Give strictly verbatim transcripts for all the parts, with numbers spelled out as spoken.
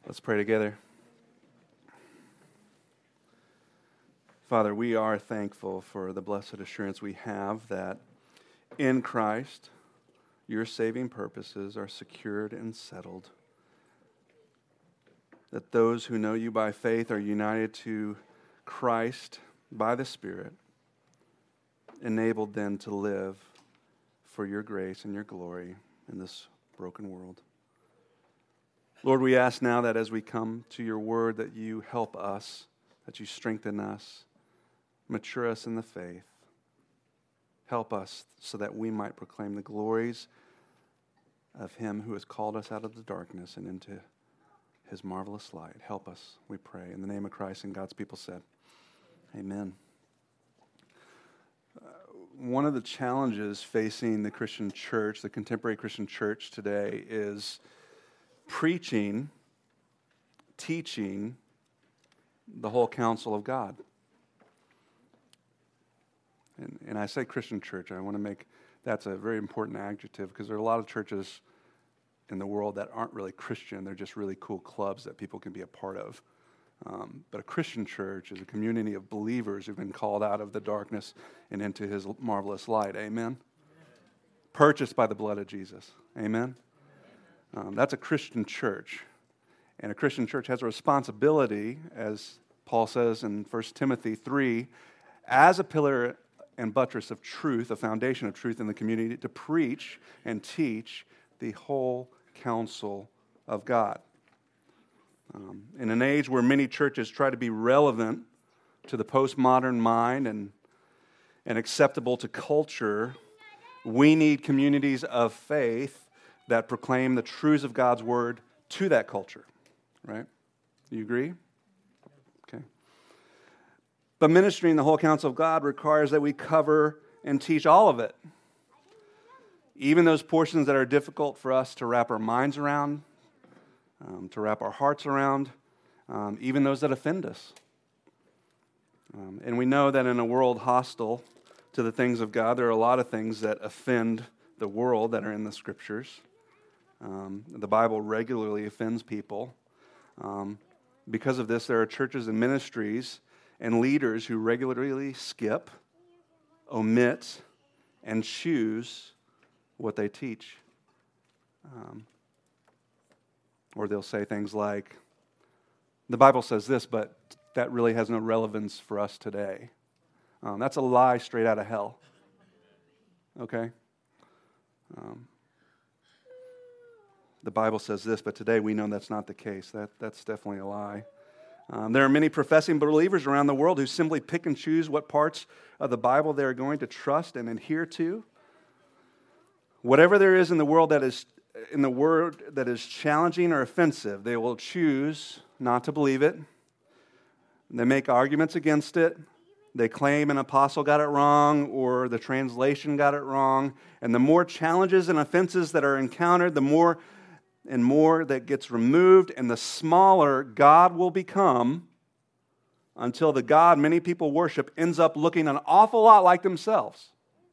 Let's pray together. Father, we are thankful for the blessed assurance we have that in Christ, your saving purposes are secured and settled. That those who know you by faith are united to Christ by the Spirit, enabled then to live for your grace and your glory in this broken world. Lord, we ask now that as we come to your word, that you help us, that you strengthen us, mature us in the faith. Help us so that we might proclaim the glories of him who has called us out of the darkness and into his marvelous light. Help us, we pray. In the name of Christ and God's people said, amen. Uh, one of the challenges facing the Christian church, the contemporary Christian church today, is preaching, teaching the whole counsel of God. And, and I say Christian church, I want to make, that's a very important adjective because there are a lot of churches in the world that aren't really Christian. They're just really cool clubs that people can be a part of. Um, but a Christian church is a community of believers who've been called out of the darkness and into his marvelous light. Amen? Amen. Purchased by the blood of Jesus. Amen? Um, that's a Christian church. And a Christian church has a responsibility, as Paul says in First Timothy three, as a pillar and buttress of truth, a foundation of truth in the community, to preach and teach the whole counsel of God. Um, in an age where many churches try to be relevant to the postmodern mind and, and acceptable to culture, we need communities of faith that proclaim the truths of God's word to that culture, right? Do you agree? Okay. But ministering the whole counsel of God requires that we cover and teach all of it, even those portions that are difficult for us to wrap our minds around, um, to wrap our hearts around, um, even those that offend us. Um, and we know that in a world hostile to the things of God, there are a lot of things that offend the world that are in the Scriptures. Um, the Bible regularly offends people. Um, because of this, there are churches and ministries and leaders who regularly skip, omit, and choose what they teach. Um, or they'll say things like, the Bible says this, but that really has no relevance for us today. Um, that's a lie straight out of hell. Okay? Um, The Bible says this, but today we know that's not the case. That, that's definitely a lie. Um, there are many professing believers around the world who simply pick and choose what parts of the Bible they're going to trust and adhere to. Whatever there is in the world that is in the word that is challenging or offensive, they will choose not to believe it. They make arguments against it. They claim an apostle got it wrong or the translation got it wrong. And the more challenges and offenses that are encountered, the more and more that gets removed, and the smaller God will become until the God many people worship ends up looking an awful lot like themselves.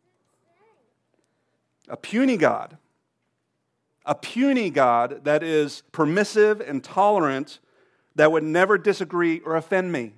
A puny God. A puny God that is permissive and tolerant, that would never disagree or offend me.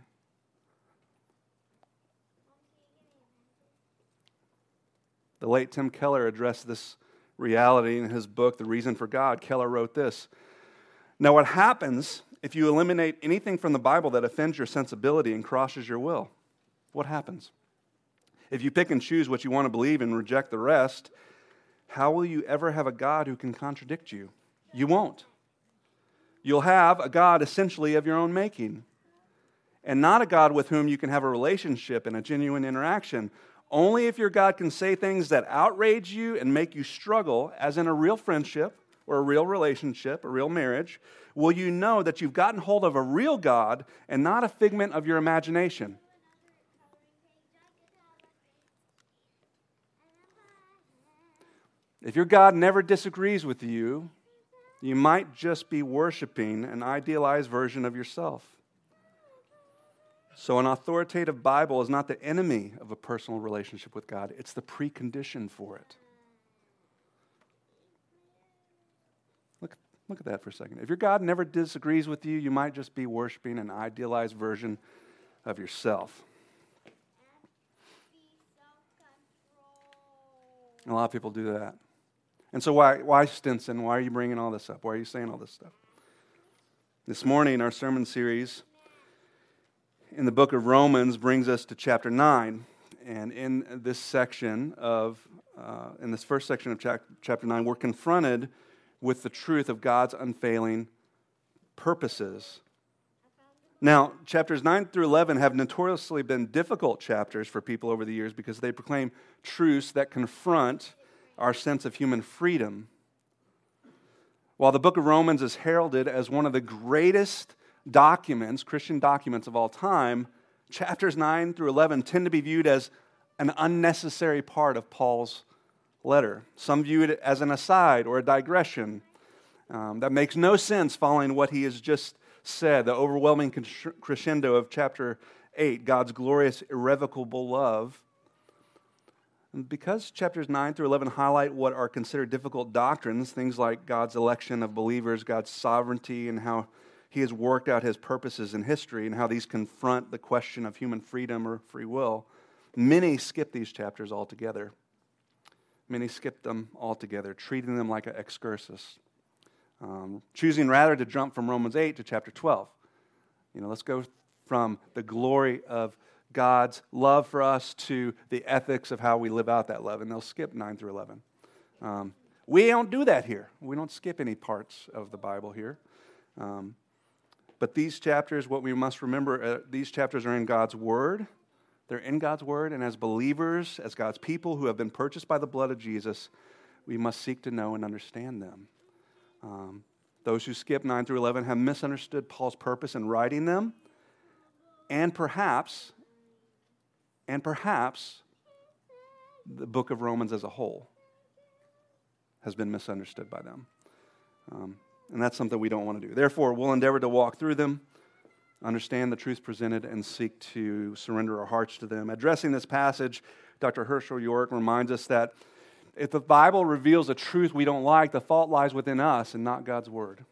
The late Tim Keller addressed this reality in his book, The Reason for God. Keller wrote this: "Now what happens if you eliminate anything from the Bible that offends your sensibility and crosses your will? What happens? If you pick and choose what you want to believe and reject the rest, how will you ever have a God who can contradict you? You won't. You'll have a God essentially of your own making, and not a God with whom you can have a relationship and a genuine interaction. Only if your God can say things that outrage you and make you struggle, as in a real friendship or a real relationship, a real marriage, will you know that you've gotten hold of a real God and not a figment of your imagination." If your God never disagrees with you, you might just be worshiping an idealized version of yourself. So an authoritative Bible is not the enemy of a personal relationship with God. It's the precondition for it. Look, Look at that for a second. If your God never disagrees with you, you might just be worshiping an idealized version of yourself. A lot of people do that. And so why, why Stinson? Why are you bringing all this up? Why are you saying all this stuff? This morning, our sermon series in the book of Romans brings us to chapter nine. And in this section of, uh, in this first section of chap- chapter nine, we're confronted with the truth of God's unfailing purposes. Now, chapters nine through eleven have notoriously been difficult chapters for people over the years because they proclaim truths that confront our sense of human freedom. While the book of Romans is heralded as one of the greatest documents, Christian documents of all time, chapters nine through eleven tend to be viewed as an unnecessary part of Paul's letter. Some view it as an aside or a digression um, that makes no sense following what he has just said, the overwhelming crescendo of chapter eight, God's glorious, irrevocable love. And because chapters nine through eleven highlight what are considered difficult doctrines, things like God's election of believers, God's sovereignty, and how He has worked out His purposes in history, and how these confront the question of human freedom or free will, many skip these chapters altogether. Many skip them altogether, treating them like an excursus. Um, choosing rather to jump from Romans eight to chapter twelve. You know, let's go from the glory of God's love for us to the ethics of how we live out that love. And they'll skip nine through eleven. Um, we don't do that here. We don't skip any parts of the Bible here. Um, but these chapters, what we must remember, uh, these chapters are in God's Word. They're in God's Word. And as believers, as God's people who have been purchased by the blood of Jesus, we must seek to know and understand them. Um, those who skip nine through eleven have misunderstood Paul's purpose in writing them, and perhaps, and perhaps, the book of Romans as a whole has been misunderstood by them. Um, and that's something we don't want to do. Therefore, we'll endeavor to walk through them, understand the truths presented, and seek to surrender our hearts to them. Addressing this passage, Doctor Herschel York reminds us that if the Bible reveals a truth we don't like, the fault lies within us and not God's Word.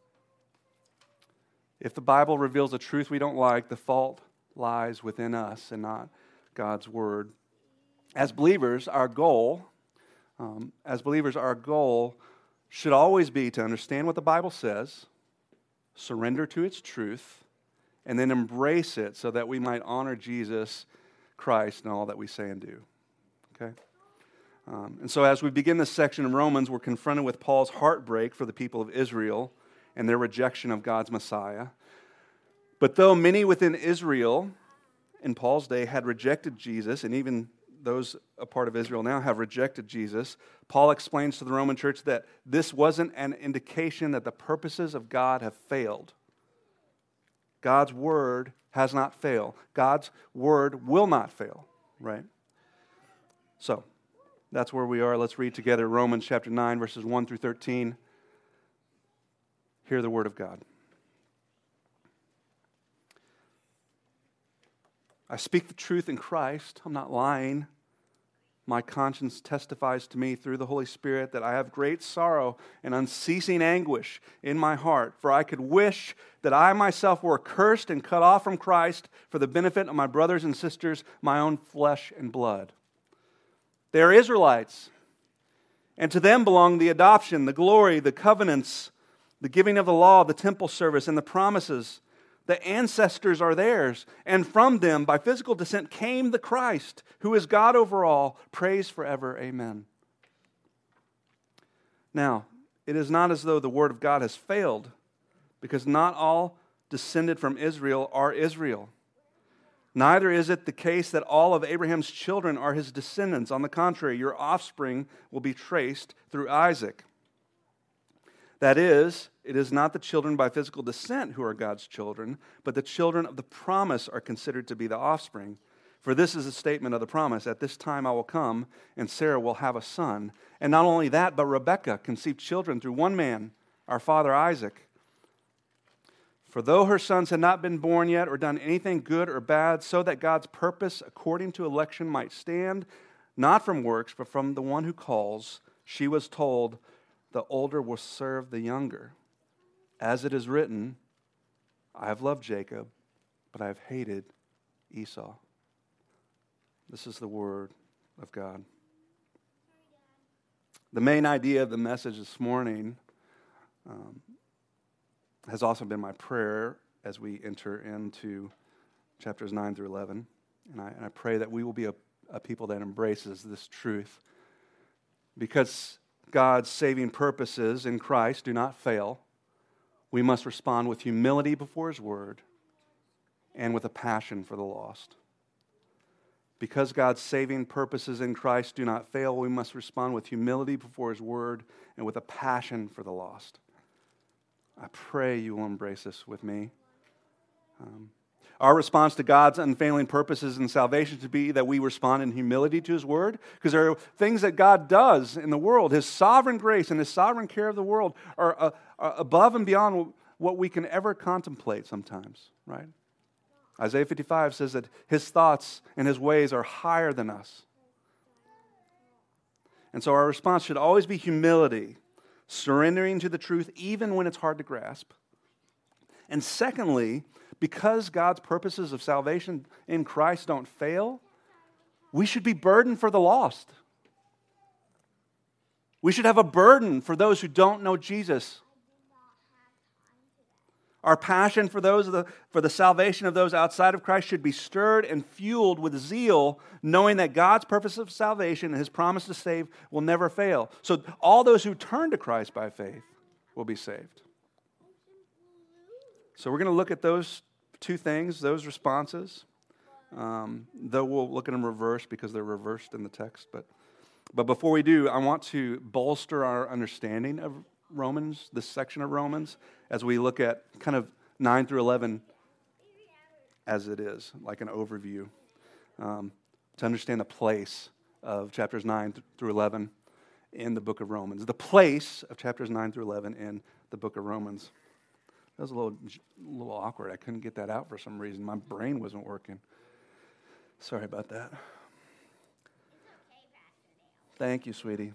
If the Bible reveals a truth we don't like, the fault lies within us and not God's Word. As believers, our goal, um, as believers, our goal should always be to understand what the Bible says, surrender to its truth, and then embrace it so that we might honor Jesus Christ in all that we say and do. Okay? Um, and so as we begin this section in Romans, we're confronted with Paul's heartbreak for the people of Israel and their rejection of God's Messiah. But though many within Israel in Paul's day had rejected Jesus, and even those a part of Israel now have rejected Jesus, Paul explains to the Roman church that this wasn't an indication that the purposes of God have failed. God's Word has not failed. God's Word will not fail, right? So, that's where we are. Let's read together Romans chapter nine, verses one through thirteen. Hear the word of God. I speak the truth in Christ. I'm not lying. My conscience testifies to me through the Holy Spirit that I have great sorrow and unceasing anguish in my heart. For I could wish that I myself were accursed and cut off from Christ for the benefit of my brothers and sisters, my own flesh and blood. They are Israelites, and to them belong the adoption, the glory, the covenants, the giving of the law, the temple service, and the promises. The ancestors are theirs, and from them, by physical descent, came the Christ, who is God over all, praised forever. Amen. Now, it is not as though the word of God has failed, because not all descended from Israel are Israel. Neither is it the case that all of Abraham's children are his descendants. On the contrary, your offspring will be traced through Isaac. That is, it is not the children by physical descent who are God's children, but the children of the promise are considered to be the offspring. For this is a statement of the promise, at this time I will come, and Sarah will have a son. And not only that, but Rebekah conceived children through one man, our father Isaac. For though her sons had not been born yet or done anything good or bad, so that God's purpose according to election might stand, not from works, but from the one who calls, she was told, the older will serve the younger. As it is written, I have loved Jacob, but I have hated Esau. This is the word of God. The main idea of the message this morning um, has also been my prayer as we enter into chapters nine through eleven. And I, and I pray that we will be a, a people that embraces this truth. Because God's saving purposes in Christ do not fail, we must respond with humility before His word and with a passion for the lost. Because God's saving purposes in Christ do not fail, we must respond with humility before His word and with a passion for the lost. I pray you will embrace this with me. Um, our response to God's unfailing purposes in salvation should be that we respond in humility to His word, because there are things that God does in the world. His sovereign grace and His sovereign care of the world are, uh, are above and beyond what we can ever contemplate sometimes, right? Isaiah fifty-five says that His thoughts and His ways are higher than us. And so our response should always be humility, surrendering to the truth even when it's hard to grasp. And secondly, because God's purposes of salvation in Christ don't fail, we should be burdened for the lost. We should have a burden for those who don't know Jesus. Our passion for those of the, for the salvation of those outside of Christ should be stirred and fueled with zeal, knowing that God's purpose of salvation and His promise to save will never fail. So all those who turn to Christ by faith will be saved. So we're going to look at those two things, those responses, um, though we'll look at them reversed because they're reversed in the text. But, but before we do, I want to bolster our understanding of Romans, this section of Romans, as we look at kind of nine through eleven as it is, like an overview, um, to understand the place of chapters nine through eleven in the book of Romans. The place of chapters nine through eleven in the book of Romans. That was a little, a little awkward. I couldn't get that out for some reason. My brain wasn't working. Sorry about that. Thank you, sweetie.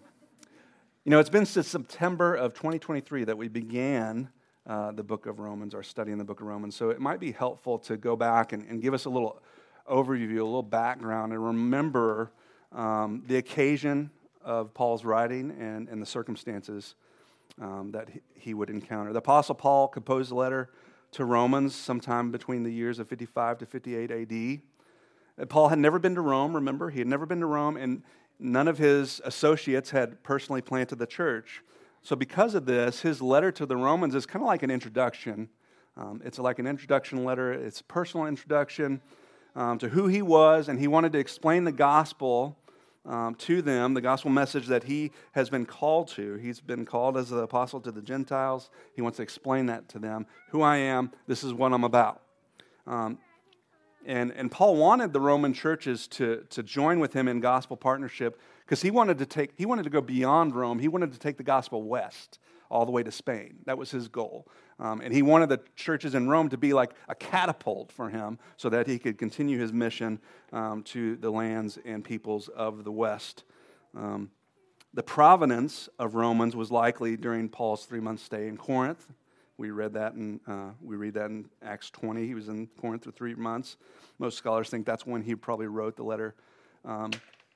You know, it's been since September of twenty twenty-three that we began uh, the book of Romans, our study in the book of Romans. So it might be helpful to go back and, and give us a little overview, a little background, and remember um, the occasion of Paul's writing and, and the circumstances um, that he, he would encounter. The Apostle Paul composed a letter to Romans sometime between the years of fifty-five to fifty-eight A D. Paul had never been to Rome, remember? He had never been to Rome, and none of his associates had personally planted the church. So because of this, his letter to the Romans is kind of like an introduction. Um, it's like an introduction letter. It's a personal introduction um, to who he was, and he wanted to explain the gospel um, to them, the gospel message that he has been called to. He's been called as the apostle to the Gentiles. He wants to explain that to them. Who I am, this is what I'm about. Um, And, and Paul wanted the Roman churches to, to join with him in gospel partnership because he wanted to take he wanted to go beyond Rome. He wanted to take the gospel west, all the way to Spain. That was his goal. Um, and he wanted the churches in Rome to be like a catapult for him so that he could continue his mission um, to the lands and peoples of the West. Um, the provenance of Romans was likely during Paul's three-month stay in Corinth. We read that in uh, we read that in Acts twenty. He was in Corinth for three months. Most scholars think that's when he probably wrote the letter um,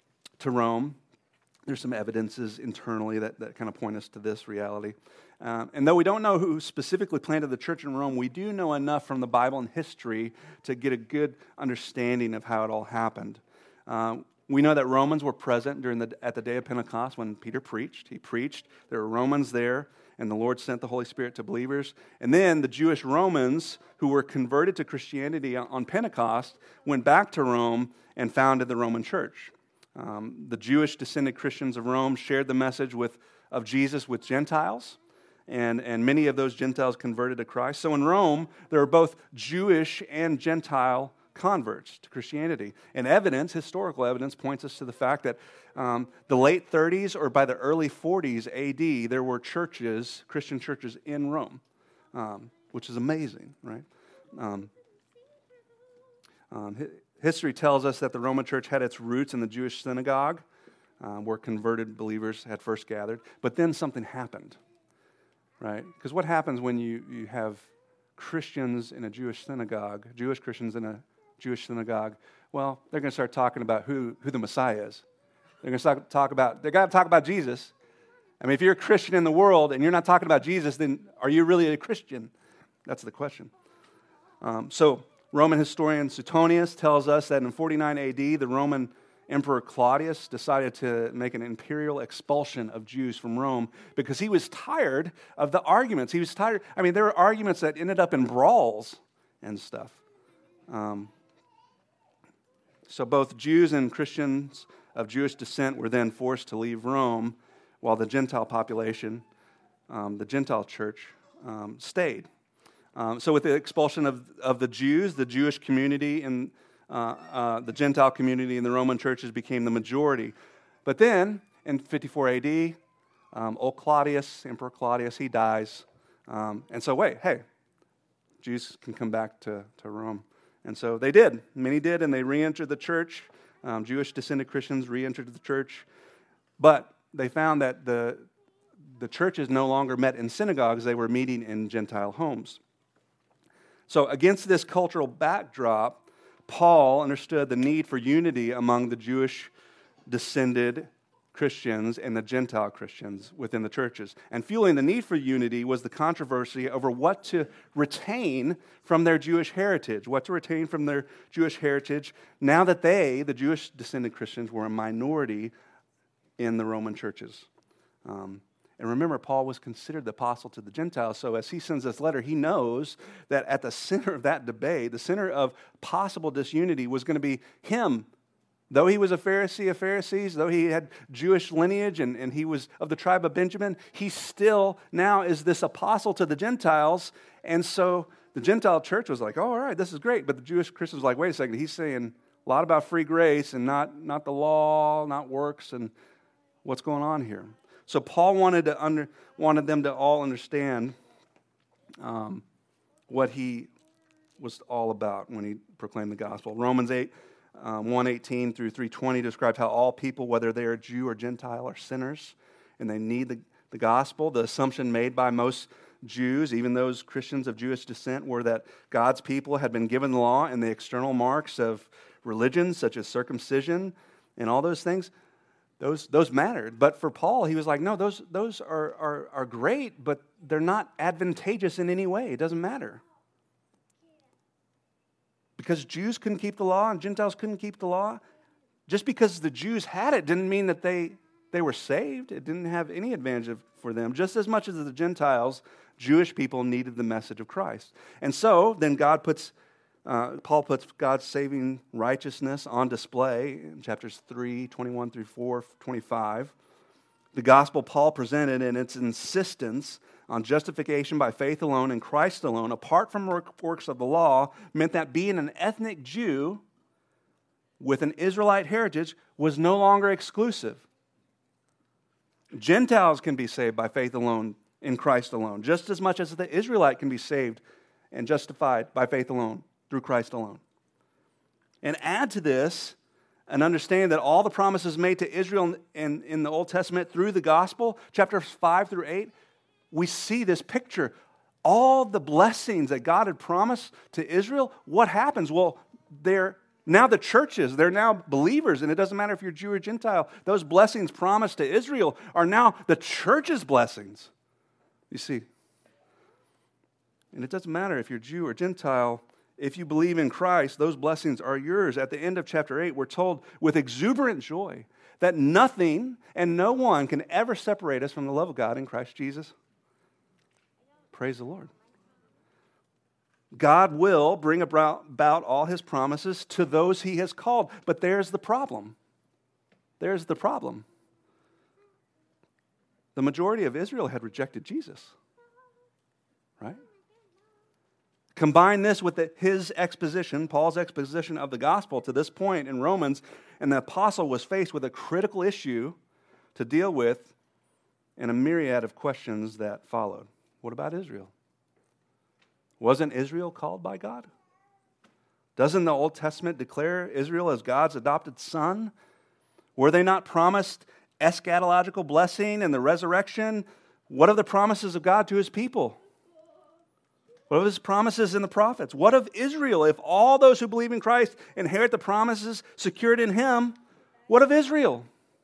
to Rome. There's some evidences internally that, that kind of point us to this reality. Um, and though we don't know who specifically planted the church in Rome, we do know enough from the Bible and history to get a good understanding of how it all happened. Uh, we know that Romans were present during the at the day of Pentecost when Peter preached. He preached. There were Romans there. And the Lord sent the Holy Spirit to believers. And then the Jewish Romans who were converted to Christianity on Pentecost went back to Rome and founded the Roman church. Um, the Jewish descended Christians of Rome shared the message with, of Jesus with Gentiles. And, and many of those Gentiles converted to Christ. So in Rome, there were both Jewish and Gentile converts to Christianity. And evidence, historical evidence, points us to the fact that um, the late thirties or by the early forties A D, there were churches, Christian churches in Rome, um, which is amazing, right? Um, um, history tells us that the Roman church had its roots in the Jewish synagogue, um, where converted believers had first gathered. But then something happened. right? Because what happens when you, you have Christians in a Jewish synagogue, Jewish Christians in a Jewish synagogue? Well, they're going to start talking about who, who the Messiah is. They're going to start talk about, they're going to talk about Jesus. I mean, if you're a Christian in the world and you're not talking about Jesus, then are you really a Christian? That's the question. Um, so Roman historian Suetonius tells us that in forty-nine A D, the Roman Emperor Claudius decided to make an imperial expulsion of Jews from Rome because he was tired of the arguments. He was tired. I mean, there were arguments that ended up in brawls and stuff. Um, so both Jews and Christians of Jewish descent were then forced to leave Rome, while the Gentile population, um, the Gentile church, um, stayed. Um, so with the expulsion of, of the Jews, the Jewish community and uh, uh, the Gentile community in the Roman churches became the majority. But then, in fifty-four A D, um, old Claudius, Emperor Claudius, he dies. Um, and so, wait, hey, Jews can come back to, to Rome. And so they did. Many did, and they re-entered the church. Um, Jewish descended Christians re-entered the church. But they found that the, the churches no longer met in synagogues. They were meeting in Gentile homes. So against this cultural backdrop, Paul understood the need for unity among the Jewish descended Christians and the Gentile Christians within the churches. And fueling the need for unity was the controversy over what to retain from their Jewish heritage, what to retain from their Jewish heritage now that they, the Jewish descended Christians, were a minority in the Roman churches. Um, and remember, Paul was considered the apostle to the Gentiles, so as he sends this letter, he knows that at the center of that debate, the center of possible disunity was going to be him. Though he was a Pharisee of Pharisees, though he had Jewish lineage and, and he was of the tribe of Benjamin, he still now is this apostle to the Gentiles. And so the Gentile church was like, oh, all right, this is great. But the Jewish Christians were like, wait a second, he's saying a lot about free grace and not, not the law, not works, and what's going on here? So Paul wanted to under, wanted them to all understand um, what he was all about when he proclaimed the gospel. Romans eight, um, one eighteen through three twenty describes how all people, whether they are Jew or Gentile, are sinners, and they need the, the gospel. The assumption made by most Jews, even those Christians of Jewish descent, were that God's people had been given the law and the external marks of religion, such as circumcision and all those things. Those those mattered. But for Paul, he was like, no, those those are, are, are great, but they're not advantageous in any way. It doesn't matter. Because Jews couldn't keep the law and Gentiles couldn't keep the law, just because the Jews had it didn't mean that they, they were saved. It didn't have any advantage for them. Just as much as the Gentiles, Jewish people needed the message of Christ. And so then God puts Uh, Paul puts God's saving righteousness on display in chapters three, twenty-one through four, twenty-five. The gospel Paul presented and its insistence on justification by faith alone in Christ alone, apart from works of the law, meant that being an ethnic Jew with an Israelite heritage was no longer exclusive. Gentiles can be saved by faith alone in Christ alone, just as much as the Israelite can be saved and justified by faith alone through Christ alone. And add to this an understanding that all the promises made to Israel in, in, in the Old Testament through the gospel, chapters five through eight, we see this picture. All the blessings that God had promised to Israel, what happens? Well, they're now the churches, they're now believers, and it doesn't matter if you're Jew or Gentile. Those blessings promised to Israel are now the church's blessings. You see. And it doesn't matter if you're Jew or Gentile. If you believe in Christ, those blessings are yours. At the end of chapter eight, we're told with exuberant joy that nothing and no one can ever separate us from the love of God in Christ Jesus. Praise the Lord. God will bring about all his promises to those he has called. But there's the problem. There's the problem. The majority of Israel had rejected Jesus. Right? Combine this with the, his exposition, Paul's exposition of the gospel to this point in Romans, and the apostle was faced with a critical issue to deal with and a myriad of questions that followed. What about Israel? Wasn't Israel called by God? Doesn't the Old Testament declare Israel as God's adopted son? Were they not promised eschatological blessing and the resurrection? What of the promises of God to his people? What of his promises in the prophets? What of Israel? If all those who believe in Christ inherit the promises secured in him, what of Israel?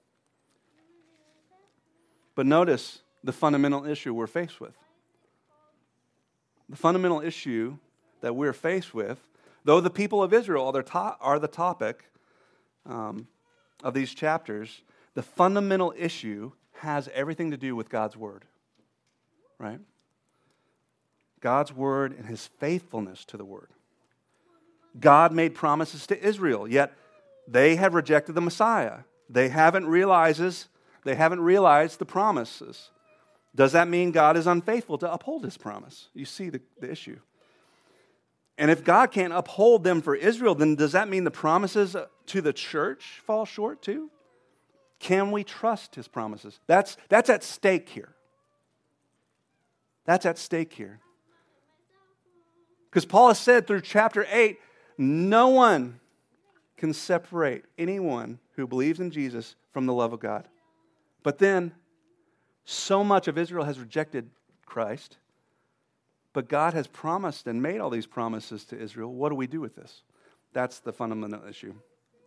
But notice the fundamental issue we're faced with. The fundamental issue that we're faced with, though the people of Israel are the, to- are the topic um, of these chapters, the fundamental issue has everything to do with God's word, right? God's word and his faithfulness to the word. God made promises to Israel, yet they have rejected the Messiah. They haven't realizes, they haven't realized the promises. Does that mean God is unfaithful to uphold his promise? You see the, the issue. And if God can't uphold them for Israel, then does that mean the promises to the church fall short too? Can we trust his promises? That's, that's at stake here. That's at stake here. Because Paul has said through chapter eight, no one can separate anyone who believes in Jesus from the love of God. But then, so much of Israel has rejected Christ, but God has promised and made all these promises to Israel. What do we do with this? That's the fundamental issue.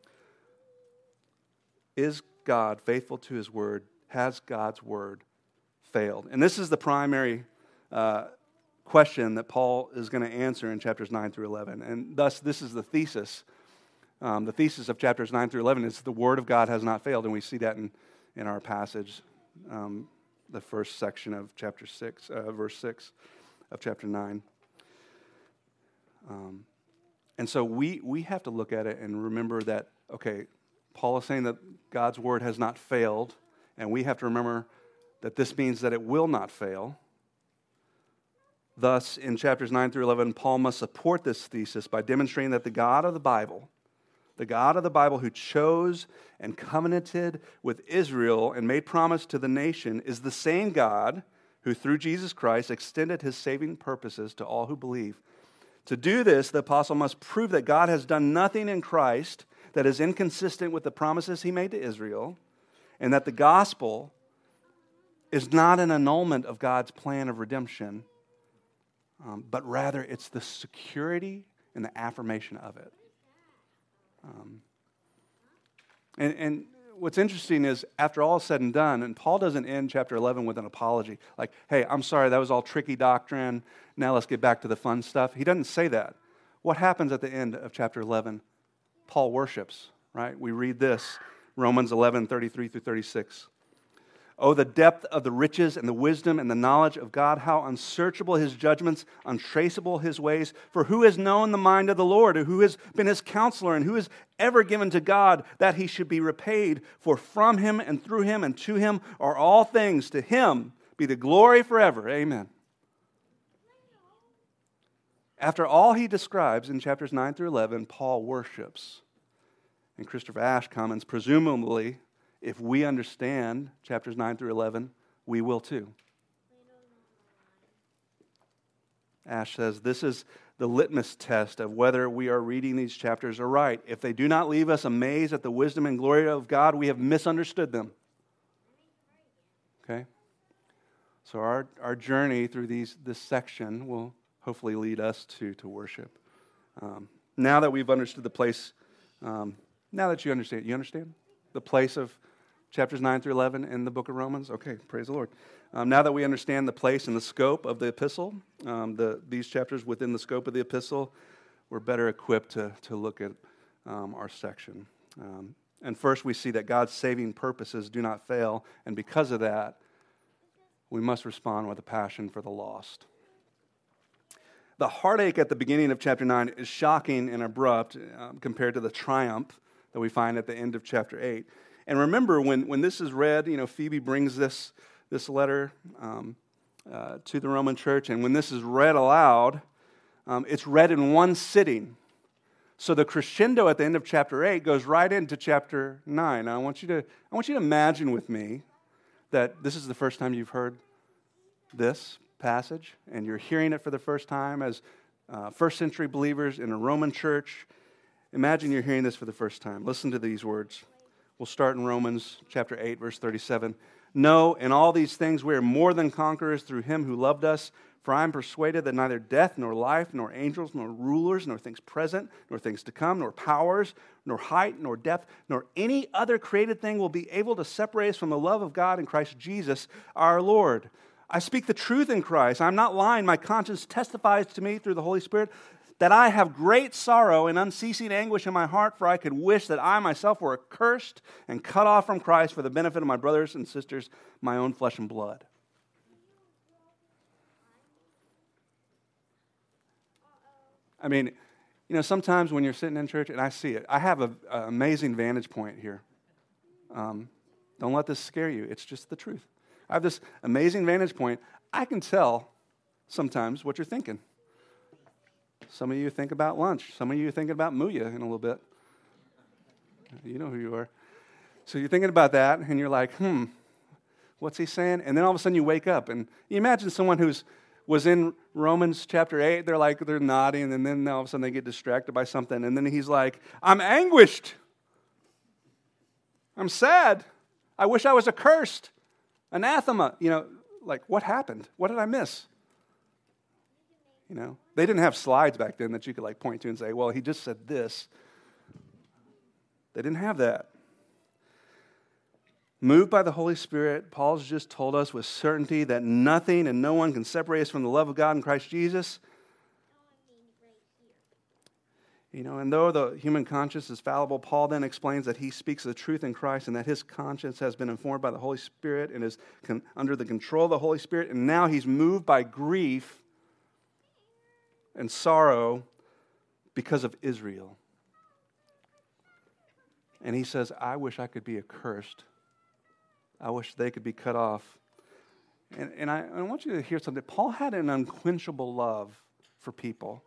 Is God faithful to his word? Has God's word failed? And this is the primary uh, question that Paul is going to answer in chapters nine through eleven. And thus, this is the thesis. Um, the thesis of chapters nine through eleven is the word of God has not failed. And we see that in, in our passage, um, the first section of chapter six, uh, verse six of chapter nine. Um, and so we, we have to look at it and remember that, okay, Paul is saying that God's word has not failed, and we have to remember that this means that it will not fail. Thus, in chapters nine through eleven, Paul must support this thesis by demonstrating that the God of the Bible, the God of the Bible who chose and covenanted with Israel and made promise to the nation, is the same God who through Jesus Christ extended his saving purposes to all who believe. To do this, the apostle must prove that God has done nothing in Christ that is inconsistent with the promises he made to Israel, and that the gospel is not an annulment of God's plan of redemption, um, but rather it's the security and the affirmation of it. Um, and, and what's interesting is, after all is said and done, and Paul doesn't end chapter eleven with an apology, like, hey, I'm sorry, that was all tricky doctrine, now let's get back to the fun stuff. He doesn't say that. What happens at the end of chapter eleven? Paul worships, right? We read this, Romans eleven, thirty-three through thirty-six. Oh, the depth of the riches and the wisdom and the knowledge of God, how unsearchable his judgments, untraceable his ways. For who has known the mind of the Lord, or who has been his counselor, and who has ever given to God that he should be repaid? For from him and through him and to him are all things. To him be the glory forever. Amen. After all he describes in chapters nine through eleven, Paul worships. And Christopher Ash comments, presumably, if we understand chapters nine through eleven, we will too. Ash says, this is the litmus test of whether we are reading these chapters aright. If they do not leave us amazed at the wisdom and glory of God, we have misunderstood them. Okay? So our, our journey through these this section will hopefully lead us to, to worship. Um, now that we've understood the place, um, now that you understand, you understand the place of chapters nine through eleven in the book of Romans? Okay, praise the Lord. Um, now that we understand the place and the scope of the epistle, um, the these chapters within the scope of the epistle, we're better equipped to, to look at um, our section. Um, and first we see that God's saving purposes do not fail, and because of that, we must respond with a passion for the lost. The heartache at the beginning of chapter nine is shocking and abrupt um, compared to the triumph that we find at the end of chapter eight. And remember, when, when this is read, you know, Phoebe brings this, this letter um, uh, to the Roman church, and when this is read aloud, um, it's read in one sitting. So the crescendo at the end of chapter eight goes right into chapter nine. Now, I want you to, I want you to imagine with me that this is the first time you've heard this passage, and you're hearing it for the first time as uh, first century believers in a Roman church. Imagine you're hearing this for the first time. Listen to these words. We'll start in Romans chapter eight, verse thirty-seven. No, in all these things we are more than conquerors through him who loved us. For I am persuaded that neither death, nor life, nor angels, nor rulers, nor things present, nor things to come, nor powers, nor height, nor depth, nor any other created thing will be able to separate us from the love of God in Christ Jesus our Lord. I speak the truth in Christ. I'm not lying. My conscience testifies to me through the Holy Spirit that I have great sorrow and unceasing anguish in my heart, for I could wish that I myself were accursed and cut off from Christ for the benefit of my brothers and sisters, my own flesh and blood. I mean, you know, sometimes when you're sitting in church, and I see it, I have an amazing vantage point here. Um, don't let this scare you. It's just the truth. I have this amazing vantage point. I can tell sometimes what you're thinking. Some of you think about lunch. Some of you are thinking about Muya in a little bit. You know who you are. So you're thinking about that, and you're like, hmm, what's he saying? And then all of a sudden you wake up, and you imagine someone who's was in Romans chapter eight, they're like, they're nodding, and then all of a sudden they get distracted by something, and then he's like, I'm anguished. I'm sad. I wish I was accursed. Anathema. You know, like, what happened? What did I miss? You know, they didn't have slides back then that you could like point to and say, well, he just said this. They didn't have that. Moved by the Holy Spirit, Paul's just told us with certainty that nothing and no one can separate us from the love of God in Christ Jesus. You know, and though the human conscience is fallible, Paul then explains that he speaks the truth in Christ and that his conscience has been informed by the Holy Spirit and is con- under the control of the Holy Spirit, and now he's moved by grief and sorrow because of Israel. And he says, I wish I could be accursed. I wish they could be cut off. And, and I, I want you to hear something. Paul had an unquenchable love for people.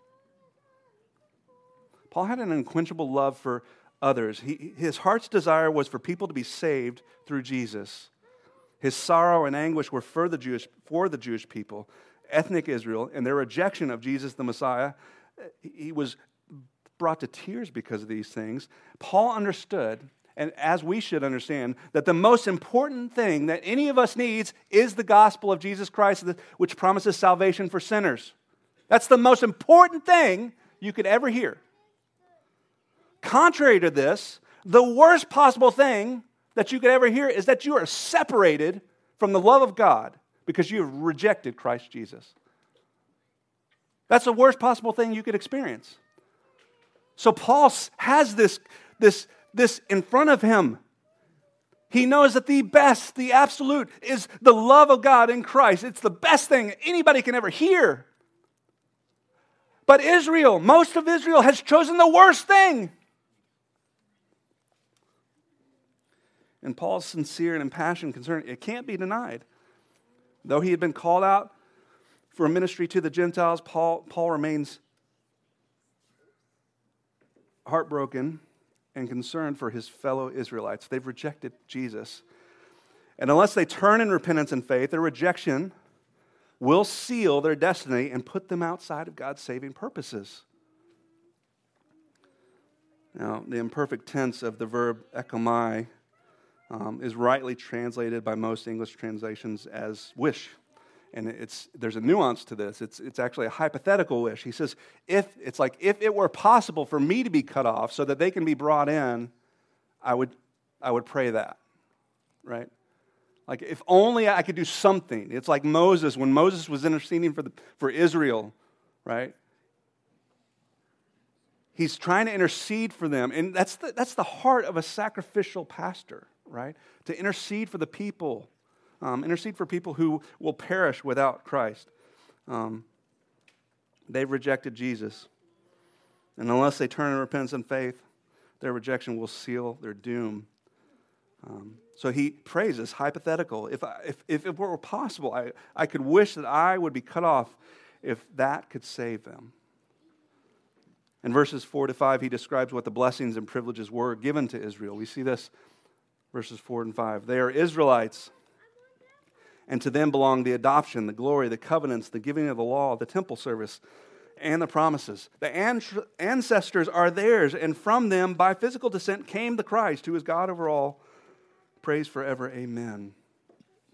Paul had an unquenchable love for others. He, his heart's desire was for people to be saved through Jesus. His sorrow and anguish were for the Jewish, for the Jewish people, ethnic Israel, and their rejection of Jesus the Messiah. He was brought to tears because of these things. Paul understood, and as we should understand, that the most important thing that any of us needs is the gospel of Jesus Christ, which promises salvation for sinners. That's the most important thing you could ever hear. Contrary to this, the worst possible thing that you could ever hear is that you are separated from the love of God because you have rejected Christ Jesus. That's the worst possible thing you could experience. So Paul has this, this, this in front of him. He knows that the best, the absolute, is the love of God in Christ. It's the best thing anybody can ever hear. But Israel, most of Israel, has chosen the worst thing. And Paul's sincere and impassioned concern, it can't be denied. Though he had been called out for a ministry to the Gentiles, Paul, Paul remains heartbroken and concerned for his fellow Israelites. They've rejected Jesus. And unless they turn in repentance and faith, their rejection will seal their destiny and put them outside of God's saving purposes. Now, the imperfect tense of the verb ekomai um, is rightly translated by most English translations as wish. And it's there's a nuance to this. It's it's actually a hypothetical wish. He says, if it's like if it were possible for me to be cut off so that they can be brought in, I would I would pray that. Right? Like if only I could do something. It's like Moses, when Moses was interceding for the for Israel, right? He's trying to intercede for them. And that's the that's the heart of a sacrificial pastor, right? To intercede for the people. Um, intercede for people who will perish without Christ. Um, they've rejected Jesus. And unless they turn in repentance and faith, their rejection will seal their doom. Um, so he prays this hypothetical. If, I, if, if it were possible, I, I could wish that I would be cut off if that could save them. In verses four to five, he describes what the blessings and privileges were given to Israel. We see this, verses four and five. They are Israelites, and to them belong the adoption, the glory, the covenants, the giving of the law, the temple service, and the promises. The ancestors are theirs, and from them, by physical descent, came the Christ, who is God over all. Praise forever, amen.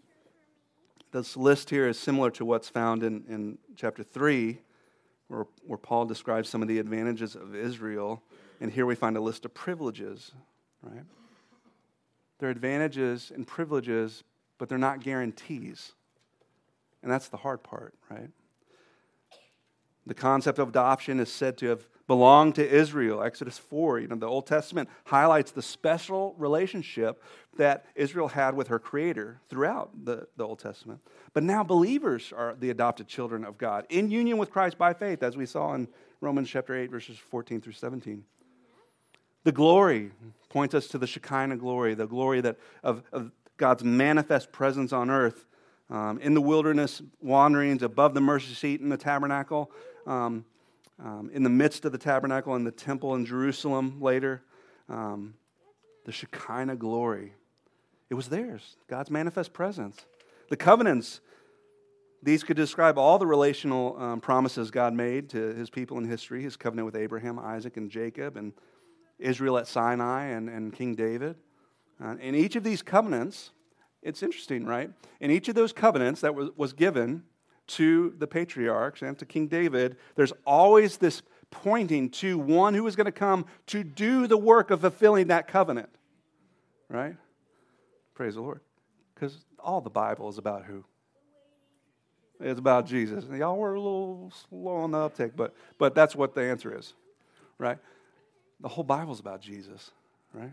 This list here is similar to what's found in, in chapter three, where, where Paul describes some of the advantages of Israel. And here we find a list of privileges, right? They're advantages and privileges, but they're not guarantees. And that's the hard part, right? The concept of adoption is said to have belonged to Israel. Exodus four, you know, the Old Testament highlights the special relationship that Israel had with her Creator throughout the, the Old Testament. But now believers are the adopted children of God, in union with Christ by faith, as we saw in Romans chapter eight, verses fourteen through seventeen. The glory points us to the Shekinah glory, the glory that of, of God's manifest presence on earth, um, in the wilderness wanderings, above the mercy seat in the tabernacle, um, um, in the midst of the tabernacle in the temple in Jerusalem later. Um, the Shekinah glory. It was theirs, God's manifest presence. The covenants, these could describe all the relational um, promises God made to his people in history, his covenant with Abraham, Isaac, and Jacob, and Israel at Sinai and, and King David. Uh, in each of these covenants, it's interesting, right? In each of those covenants that was, was given to the patriarchs and to King David, there's always this pointing to one who is going to come to do the work of fulfilling that covenant, right? Praise the Lord. Because all the Bible is about who? It's about Jesus. Y'all were a little slow on the uptake, but, but that's what the answer is, right? The whole Bible is about Jesus, right?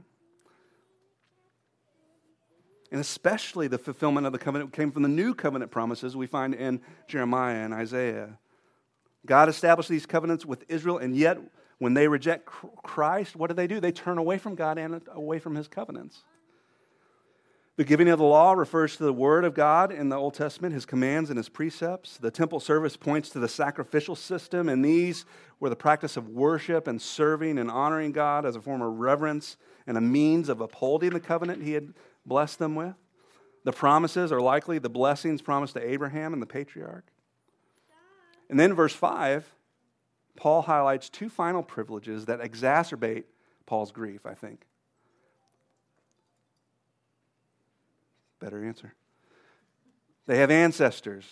And especially the fulfillment of the covenant came from the new covenant promises we find in Jeremiah and Isaiah. God established these covenants with Israel, and yet when they reject Christ, what do they do? They turn away from God and away from his covenants. The giving of the law refers to the word of God in the Old Testament, his commands and his precepts. The temple service points to the sacrificial system, and these were the practice of worship and serving and honoring God as a form of reverence and a means of upholding the covenant he had blessed them with. The promises are likely the blessings promised to Abraham and the patriarch. And then verse five, Paul highlights two final privileges that exacerbate Paul's grief, I think. Better answer. They have ancestors.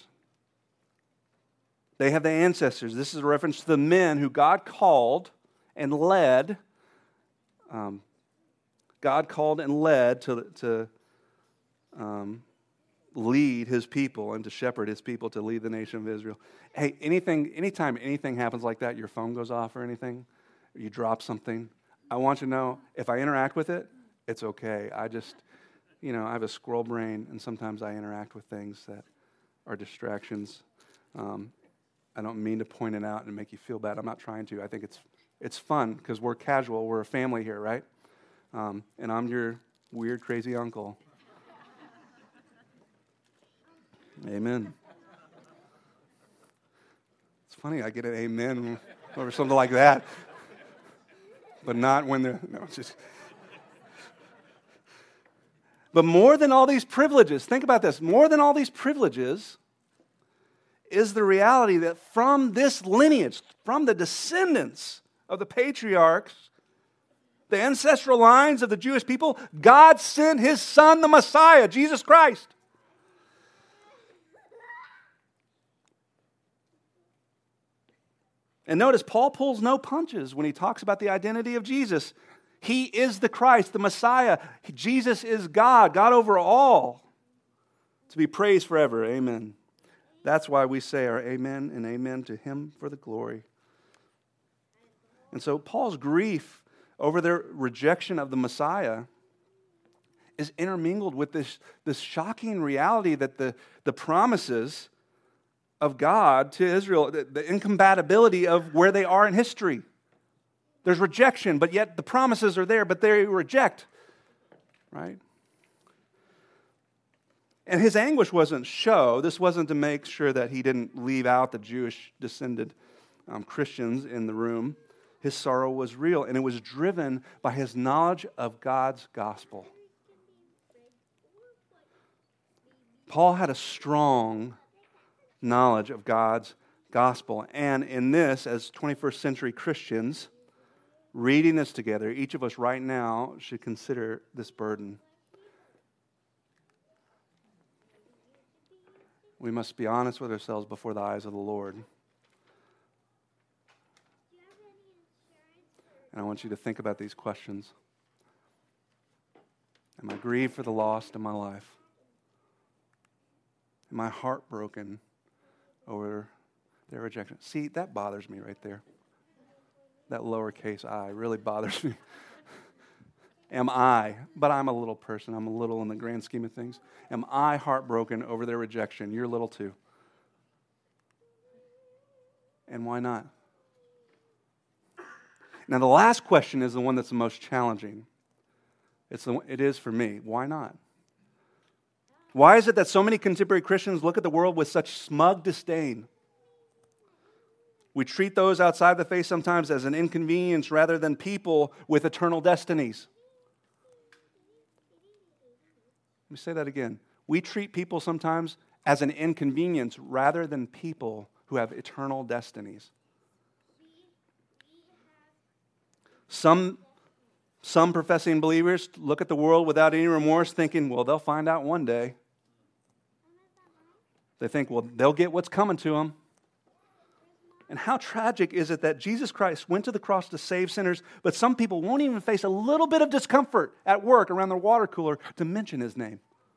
They have the ancestors. This is a reference to the men who God called and led. Um, God called and led to, to um, lead his people and to shepherd his people to lead the nation of Israel. Hey, anything, anytime anything happens like that, your phone goes off or anything, or you drop something, I want you to know, if I interact with it, it's okay. I just... You know, I have a squirrel brain, and sometimes I interact with things that are distractions. Um, I don't mean to point it out and make you feel bad. I'm not trying to. I think it's it's fun because we're casual. We're a family here, right? Um, and I'm your weird, crazy uncle. Amen. It's funny. I get an amen or something like that, but not when they're no. It's just. But more than all these privileges, think about this, more than all these privileges is the reality that from this lineage, from the descendants of the patriarchs, the ancestral lines of the Jewish people, God sent his son, the Messiah, Jesus Christ. And notice, Paul pulls no punches when he talks about the identity of Jesus. He is the Christ, the Messiah. Jesus is God, God over all. To be praised forever. Amen. That's why we say our amen and amen to him for the glory. And so Paul's grief over their rejection of the Messiah is intermingled with this, this shocking reality that the, the promises of God to Israel, the, the incompatibility of where they are in history. There's rejection, but yet the promises are there, but they reject, right? And his anguish wasn't show. This wasn't to make sure that he didn't leave out the Jewish descended um, Christians in the room. His sorrow was real, and it was driven by his knowledge of God's gospel. Paul had a strong knowledge of God's gospel, and in this, as twenty-first century Christians, reading this together, each of us right now should consider this burden. We must be honest with ourselves before the eyes of the Lord. And I want you to think about these questions. Am I grieved for the lost in my life? Am I heartbroken over their rejection? See, that bothers me right there. That lowercase I really bothers me. Am I, but I'm a little person, I'm a little in the grand scheme of things. Am I heartbroken over their rejection? You're little too. And why not? Now the last question is the one that's the most challenging. It's the, it is for me. Why not? Why is it that so many contemporary Christians look at the world with such smug disdain? We treat those outside the faith sometimes as an inconvenience rather than people with eternal destinies. Let me say that again. We treat people sometimes as an inconvenience rather than people who have eternal destinies. Some, some professing believers look at the world without any remorse, thinking, well, they'll find out one day. They think, well, they'll get what's coming to them. And how tragic is it that Jesus Christ went to the cross to save sinners, but some people won't even face a little bit of discomfort at work around their water cooler to mention His name?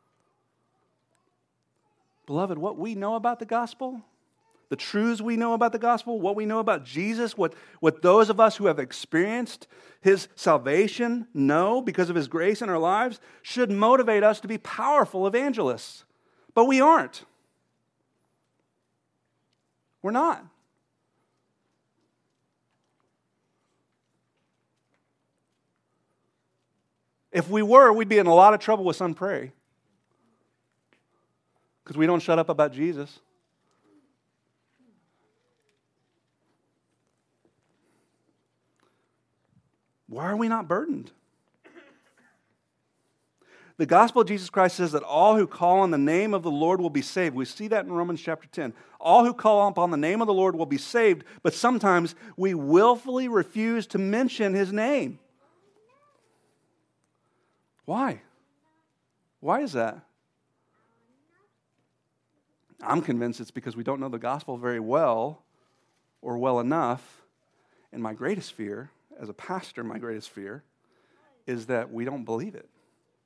Beloved, what we know about the gospel, the truths we know about the gospel, what we know about Jesus, what, what those of us who have experienced His salvation know because of His grace in our lives, should motivate us to be powerful evangelists. But we aren't. We're not. If we were, we'd be in a lot of trouble with Sun Prairie. Because we don't shut up about Jesus. Why are we not burdened? The gospel of Jesus Christ says that all who call on the name of the Lord will be saved. We see that in Romans chapter ten. All who call upon the name of the Lord will be saved, but sometimes we willfully refuse to mention His name. Why? Why is that? I'm convinced it's because we don't know the gospel very well or well enough. And my greatest fear, as a pastor, my greatest fear is that we don't believe it.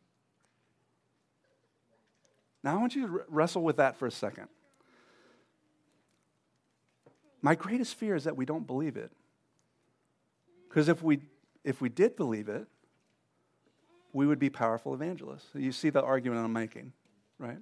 Now, I want you to wrestle with that for a second. My greatest fear is that we don't believe it. Because if we, if we did believe it, we would be powerful evangelists. You see the argument I'm making, right?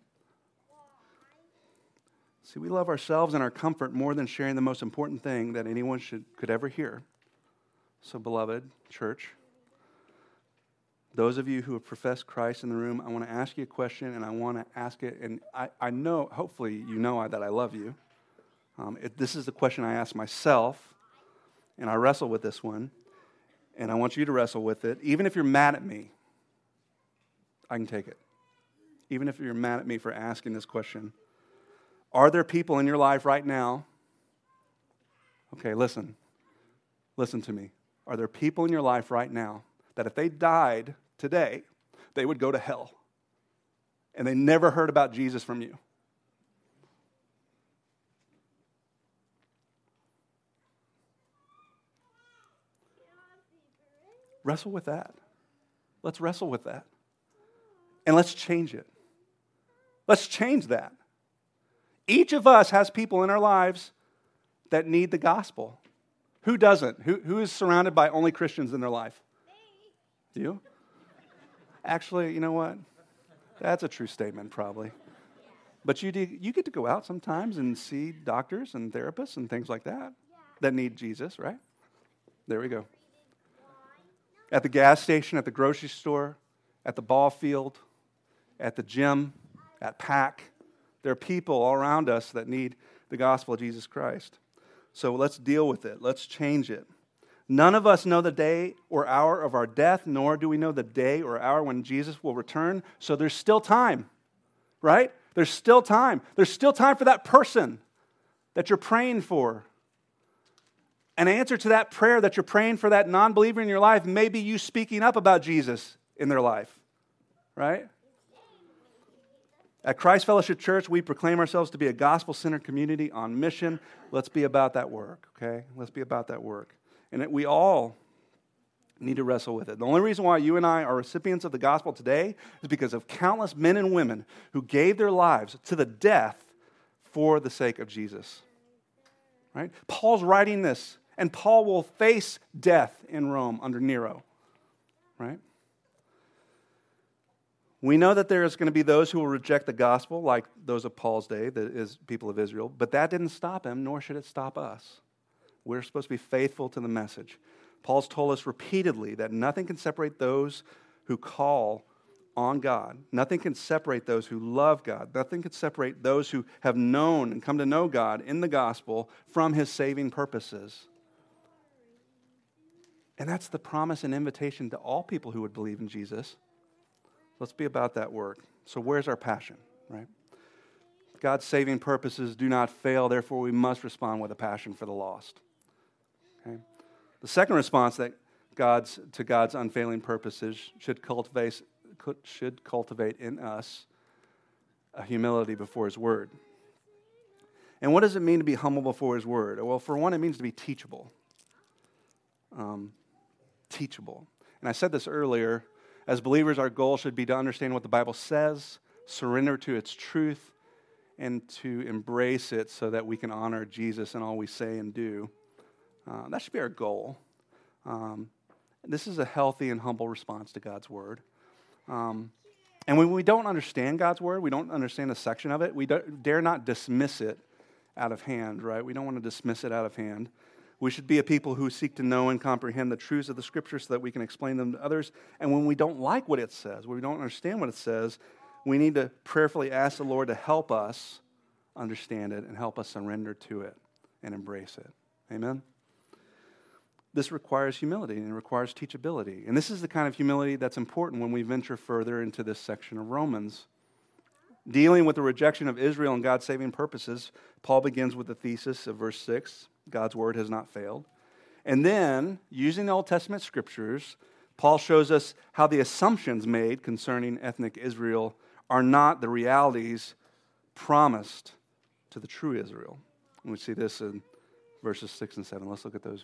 See, we love ourselves and our comfort more than sharing the most important thing that anyone should could ever hear. So, beloved church, those of you who have professed Christ in the room, I want to ask you a question, and I want to ask it, and I, I know, hopefully you know that I love you. Um, it, this is the question I ask myself, and I wrestle with this one, and I want you to wrestle with it. Even if you're mad at me, I can take it. Even if you're mad at me for asking this question. Are there people in your life right now? Okay, listen. Listen to me. Are there people in your life right now that if they died today, they would go to hell? And they never heard about Jesus from you? Wrestle with that. Let's wrestle with that. And let's change it. Let's change that. Each of us has people in our lives that need the gospel. Who doesn't? Who, who is surrounded by only Christians in their life? You? Actually, you know what? That's a true statement, probably. But you, do, you get to go out sometimes and see doctors and therapists and things like that that need Jesus, right? There we go. At the gas station, at the grocery store, at the ball field, at the gym, at PAC. There are people all around us that need the gospel of Jesus Christ. So let's deal with it. Let's change it. None of us know the day or hour of our death, nor do we know the day or hour when Jesus will return. So there's still time, right? There's still time. There's still time for that person that you're praying for. An answer to that prayer that you're praying for that non-believer in your life may be you speaking up about Jesus in their life, right? At Christ Fellowship Church, we proclaim ourselves to be a gospel-centered community on mission. Let's be about that work, okay? Let's be about that work. And it, we all need to wrestle with it. The only reason why you and I are recipients of the gospel today is because of countless men and women who gave their lives to the death for the sake of Jesus. Right? Paul's writing this, and Paul will face death in Rome under Nero. Right? We know that there is going to be those who will reject the gospel, like those of Paul's day, the is people of Israel, but that didn't stop him, nor should it stop us. We're supposed to be faithful to the message. Paul's told us repeatedly that nothing can separate those who call on God. Nothing can separate those who love God. Nothing can separate those who have known and come to know God in the gospel from His saving purposes. And that's the promise and invitation to all people who would believe in Jesus. Let's be about that work. So where's our passion, right? God's saving purposes do not fail, therefore we must respond with a passion for the lost. Okay? The second response that God's to God's unfailing purposes should cultivate should cultivate in us a humility before His Word. And what does it mean to be humble before His Word? Well, for one, it means to be teachable. Um, teachable. And I said this earlier. As believers, our goal should be to understand what the Bible says, surrender to its truth, and to embrace it so that we can honor Jesus in all we say and do. Uh, that should be our goal. Um, this is a healthy and humble response to God's Word. Um, and when we don't understand God's Word, we don't understand a section of it, we don't, dare not dismiss it out of hand, right? We don't want to dismiss it out of hand. We should be a people who seek to know and comprehend the truths of the Scripture so that we can explain them to others. And when we don't like what it says, when we don't understand what it says, we need to prayerfully ask the Lord to help us understand it and help us surrender to it and embrace it. Amen? This requires humility and it requires teachability. And this is the kind of humility that's important when we venture further into this section of Romans. Dealing with the rejection of Israel and God's saving purposes, Paul begins with the thesis of verse six. God's word has not failed. And then, using the Old Testament scriptures, Paul shows us how the assumptions made concerning ethnic Israel are not the realities promised to the true Israel. And we see this in verses six and seven. Let's look at those.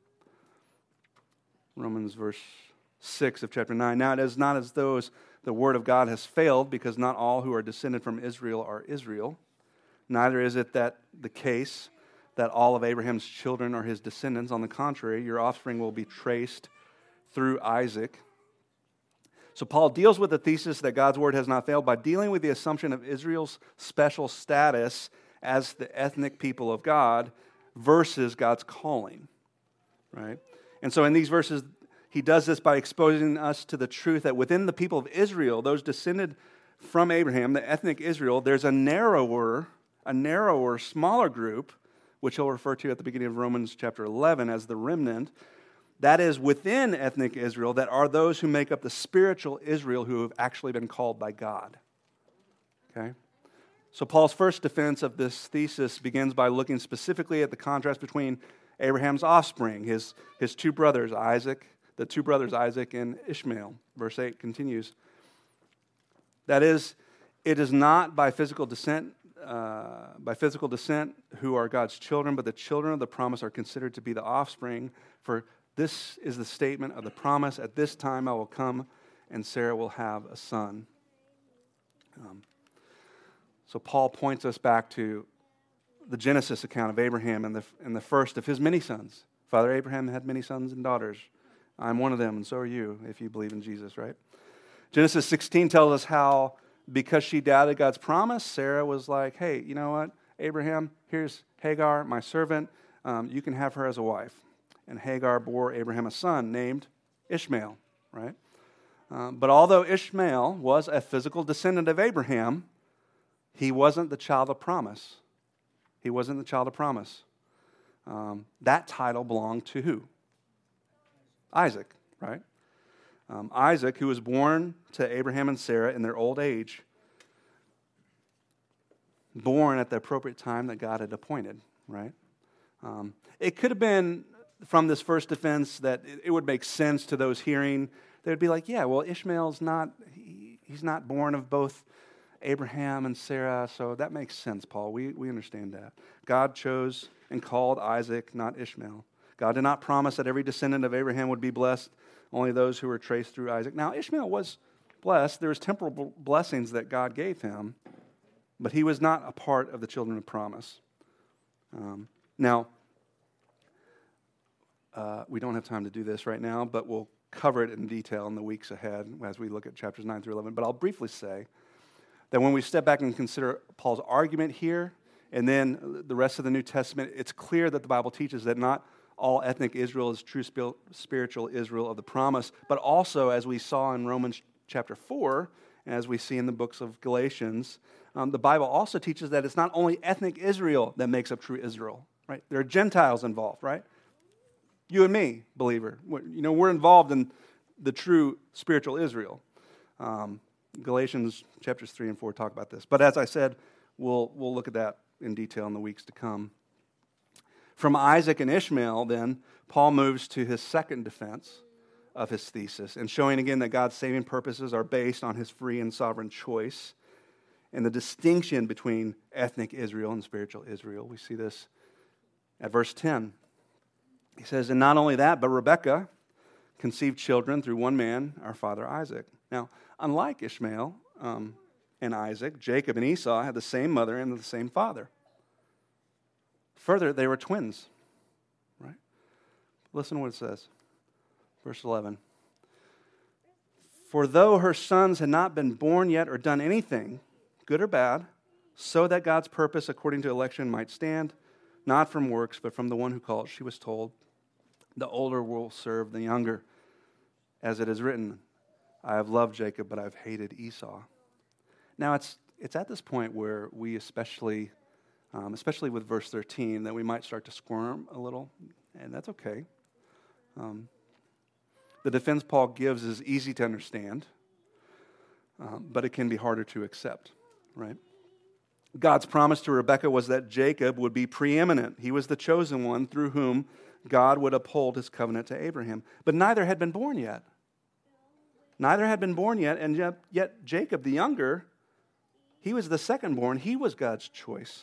Romans verse six of chapter nine. Now it is not as though the word of God has failed, because not all who are descended from Israel are Israel. Neither is it that the case that all of Abraham's children are his descendants. On the contrary, your offspring will be traced through Isaac. So Paul deals with the thesis that God's word has not failed by dealing with the assumption of Israel's special status as the ethnic people of God versus God's calling, right? And so in these verses, he does this by exposing us to the truth that within the people of Israel, those descended from Abraham, the ethnic Israel, there's a narrower, a narrower, smaller group, which he'll refer to at the beginning of Romans chapter eleven as the remnant, that is within ethnic Israel, that are those who make up the spiritual Israel who have actually been called by God. Okay? So Paul's first defense of this thesis begins by looking specifically at the contrast between Abraham's offspring, his, his two brothers, Isaac, the two brothers Isaac and Ishmael. Verse eight continues. That is, it is not by physical descent Uh, by physical descent who are God's children, but the children of the promise are considered to be the offspring. For this is the statement of the promise: at this time I will come, and Sarah will have a son. Um, so Paul points us back to the Genesis account of Abraham and the, and the first of his many sons. Father Abraham had many sons and daughters. I'm one of them, and so are you, if you believe in Jesus, right? Genesis sixteen tells us how, because she doubted God's promise, Sarah was like, hey, you know what, Abraham, here's Hagar, my servant. Um, you can have her as a wife. And Hagar bore Abraham a son named Ishmael, right? Um, but although Ishmael was a physical descendant of Abraham, he wasn't the child of promise. He wasn't the child of promise. Um, that title belonged to who? Isaac, right? Um, Isaac, who was born to Abraham and Sarah in their old age, born at the appropriate time that God had appointed, right? Um, it could have been from this first defense that it, it would make sense to those hearing. They would be like, yeah, well, Ishmael's not, he, he's not born of both Abraham and Sarah, so that makes sense, Paul. We, we understand that. God chose and called Isaac, not Ishmael. God did not promise that every descendant of Abraham would be blessed, only those who were traced through Isaac. Now, Ishmael was blessed. There was temporal blessings that God gave him, but he was not a part of the children of promise. Um, now, uh, we don't have time to do this right now, but we'll cover it in detail in the weeks ahead as we look at chapters nine through eleven. But I'll briefly say that when we step back and consider Paul's argument here, and then the rest of the New Testament, it's clear that the Bible teaches that not all ethnic Israel is true spiritual Israel of the promise, but also, as we saw in Romans chapter four, and as we see in the books of Galatians, um, the Bible also teaches that it's not only ethnic Israel that makes up true Israel, right? There are Gentiles involved, right? You and me, believer. You know, we're involved in the true spiritual Israel. Um, Galatians chapters three and four talk about this. But as I said, we'll we'll look at that in detail in the weeks to come. From Isaac and Ishmael, then, Paul moves to his second defense of his thesis, and showing again that God's saving purposes are based on his free and sovereign choice, and the distinction between ethnic Israel and spiritual Israel. We see this at verse ten. He says, and not only that, but Rebekah conceived children through one man, our father Isaac. Now, unlike Ishmael um, and Isaac, Jacob and Esau had the same mother and the same father. Further, they were twins, right? Listen to what it says. Verse eleven. For though her sons had not been born yet or done anything, good or bad, so that God's purpose according to election might stand, not from works, but from the one who called, she was told, the older will serve the younger. As it is written, I have loved Jacob, but I've hated Esau. Now, it's it's at this point where we especially, um, especially with verse thirteen, that we might start to squirm a little, and that's okay. Um, the defense Paul gives is easy to understand, um, but it can be harder to accept, right? God's promise to Rebekah was that Jacob would be preeminent. He was the chosen one through whom God would uphold his covenant to Abraham. But neither had been born yet. Neither had been born yet, and yet, yet Jacob, the younger, he was the second born. He was God's choice.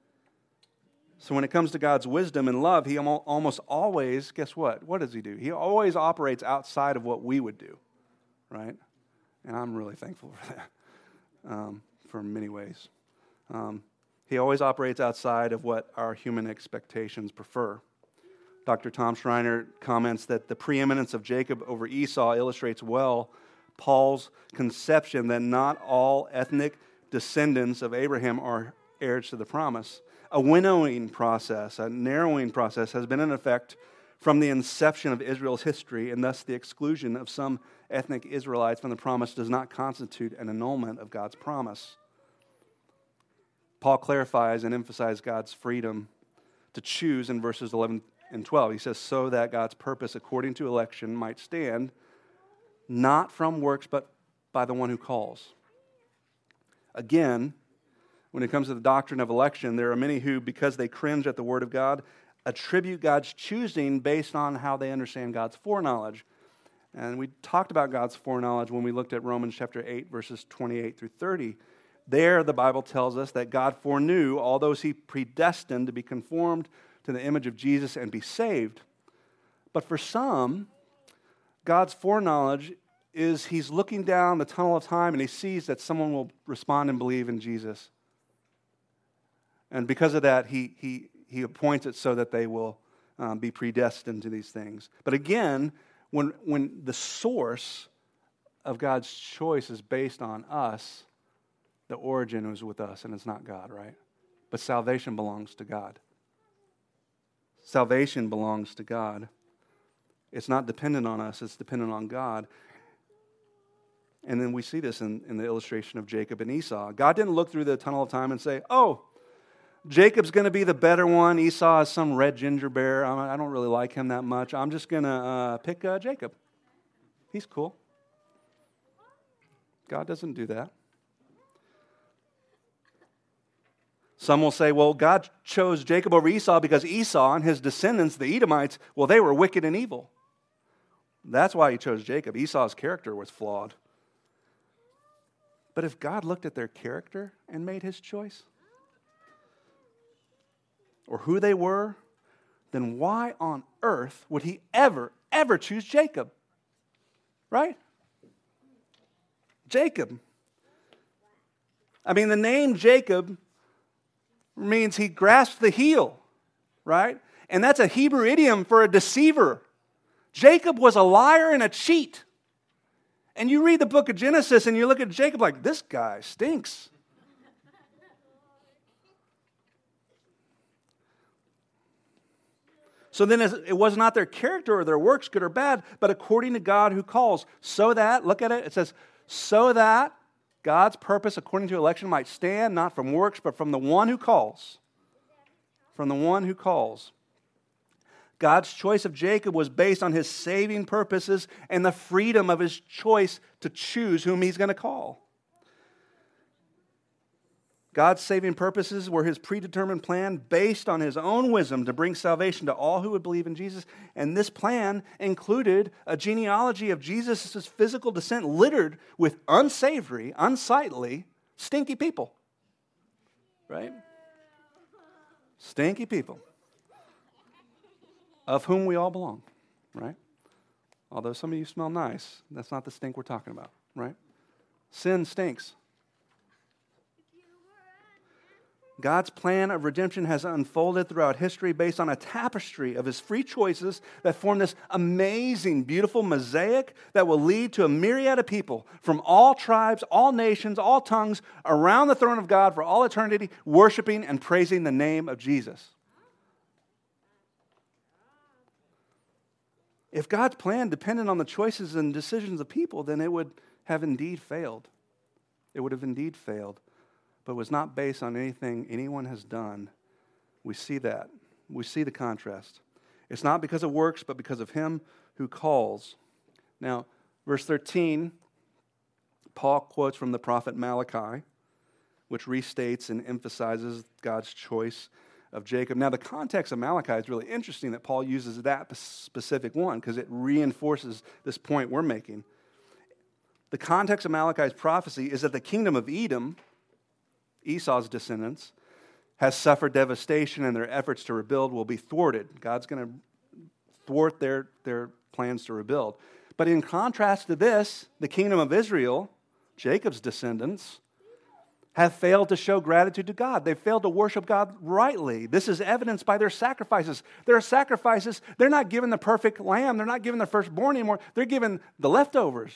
So when it comes to God's wisdom and love, he almost always, guess what? What does he do? He always operates outside of what we would do, right? And I'm really thankful for that, um, for many ways. Um, he always operates outside of what our human expectations prefer. Doctor Tom Schreiner comments that the preeminence of Jacob over Esau illustrates well Paul's conception that not all ethnic descendants of Abraham are heirs to the promise. A winnowing process, a narrowing process has been in effect from the inception of Israel's history, and thus the exclusion of some ethnic Israelites from the promise does not constitute an annulment of God's promise. Paul clarifies and emphasizes God's freedom to choose in verses eleven and twelve. He says, so that God's purpose according to election might stand, not from works, but by the one who calls. Again, when it comes to the doctrine of election, there are many who, because they cringe at the word of God, attribute God's choosing based on how they understand God's foreknowledge. And we talked about God's foreknowledge when we looked at Romans chapter eight, verses twenty-eight through thirty. There, the Bible tells us that God foreknew all those he predestined to be conformed to the image of Jesus and be saved. But for some, God's foreknowledge is he's looking down the tunnel of time and he sees that someone will respond and believe in Jesus. And because of that, he he he appoints it so that they will um, be predestined to these things. But again, when when the source of God's choice is based on us, the origin was with us, and it's not God, right? But salvation belongs to God. Salvation belongs to God. It's not dependent on us, it's dependent on God. And then we see this in, in the illustration of Jacob and Esau. God didn't look through the tunnel of time and say, oh, Jacob's going to be the better one. Esau is some red ginger bear. I don't really like him that much. I'm just going to uh, pick uh, Jacob. He's cool. God doesn't do that. Some will say, well, God chose Jacob over Esau because Esau and his descendants, the Edomites, well, they were wicked and evil. That's why he chose Jacob. Esau's character was flawed. But if God looked at their character and made his choice, or who they were, then why on earth would he ever, ever choose Jacob? Right? Jacob. I mean, the name Jacob means he grasped the heel, right? And that's a Hebrew idiom for a deceiver. Jacob was a liar and a cheat. And you read the book of Genesis and you look at Jacob like, this guy stinks. So then it was not their character or their works, good or bad, but according to God who calls. So that, look at it, it says, so that God's purpose according to election might stand, not from works, but from the one who calls. From the one who calls. God's choice of Jacob was based on his saving purposes and the freedom of his choice to choose whom he's going to call. God's saving purposes were his predetermined plan based on his own wisdom to bring salvation to all who would believe in Jesus. And this plan included a genealogy of Jesus' physical descent littered with unsavory, unsightly, stinky people. Right? Stinky people. Of whom we all belong. Right? Although some of you smell nice, that's not the stink we're talking about. Right? Sin stinks. God's plan of redemption has unfolded throughout history based on a tapestry of his free choices that form this amazing, beautiful mosaic that will lead to a myriad of people from all tribes, all nations, all tongues around the throne of God for all eternity, worshiping and praising the name of Jesus. If God's plan depended on the choices and decisions of people, then it would have indeed failed. It would have indeed failed. But was not based on anything anyone has done. We see that. We see the contrast. It's not because of works, but because of him who calls. Now, verse thirteen, Paul quotes from the prophet Malachi, which restates and emphasizes God's choice of Jacob. Now, the context of Malachi is really interesting that Paul uses that specific one because it reinforces this point we're making. The context of Malachi's prophecy is that the kingdom of Edom, Esau's descendants, has suffered devastation and their efforts to rebuild will be thwarted. God's going to thwart their, their plans to rebuild. But in contrast to this, the kingdom of Israel, Jacob's descendants, have failed to show gratitude to God. They've failed to worship God rightly. This is evidenced by their sacrifices. Their sacrifices, they're not given the perfect lamb. They're not given the firstborn anymore. They're given the leftovers.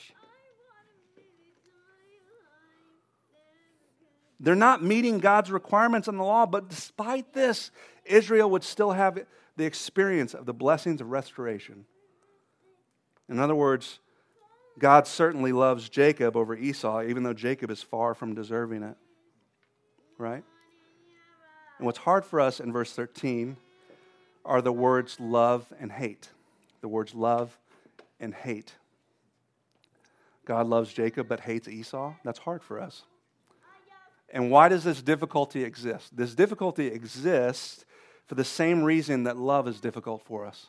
They're not meeting God's requirements in the law, but despite this, Israel would still have the experience of the blessings of restoration. In other words, God certainly loves Jacob over Esau, even though Jacob is far from deserving it. Right? And what's hard for us in verse thirteen are the words love and hate. The words love and hate. God loves Jacob but hates Esau. That's hard for us. And why does this difficulty exist? This difficulty exists for the same reason that love is difficult for us.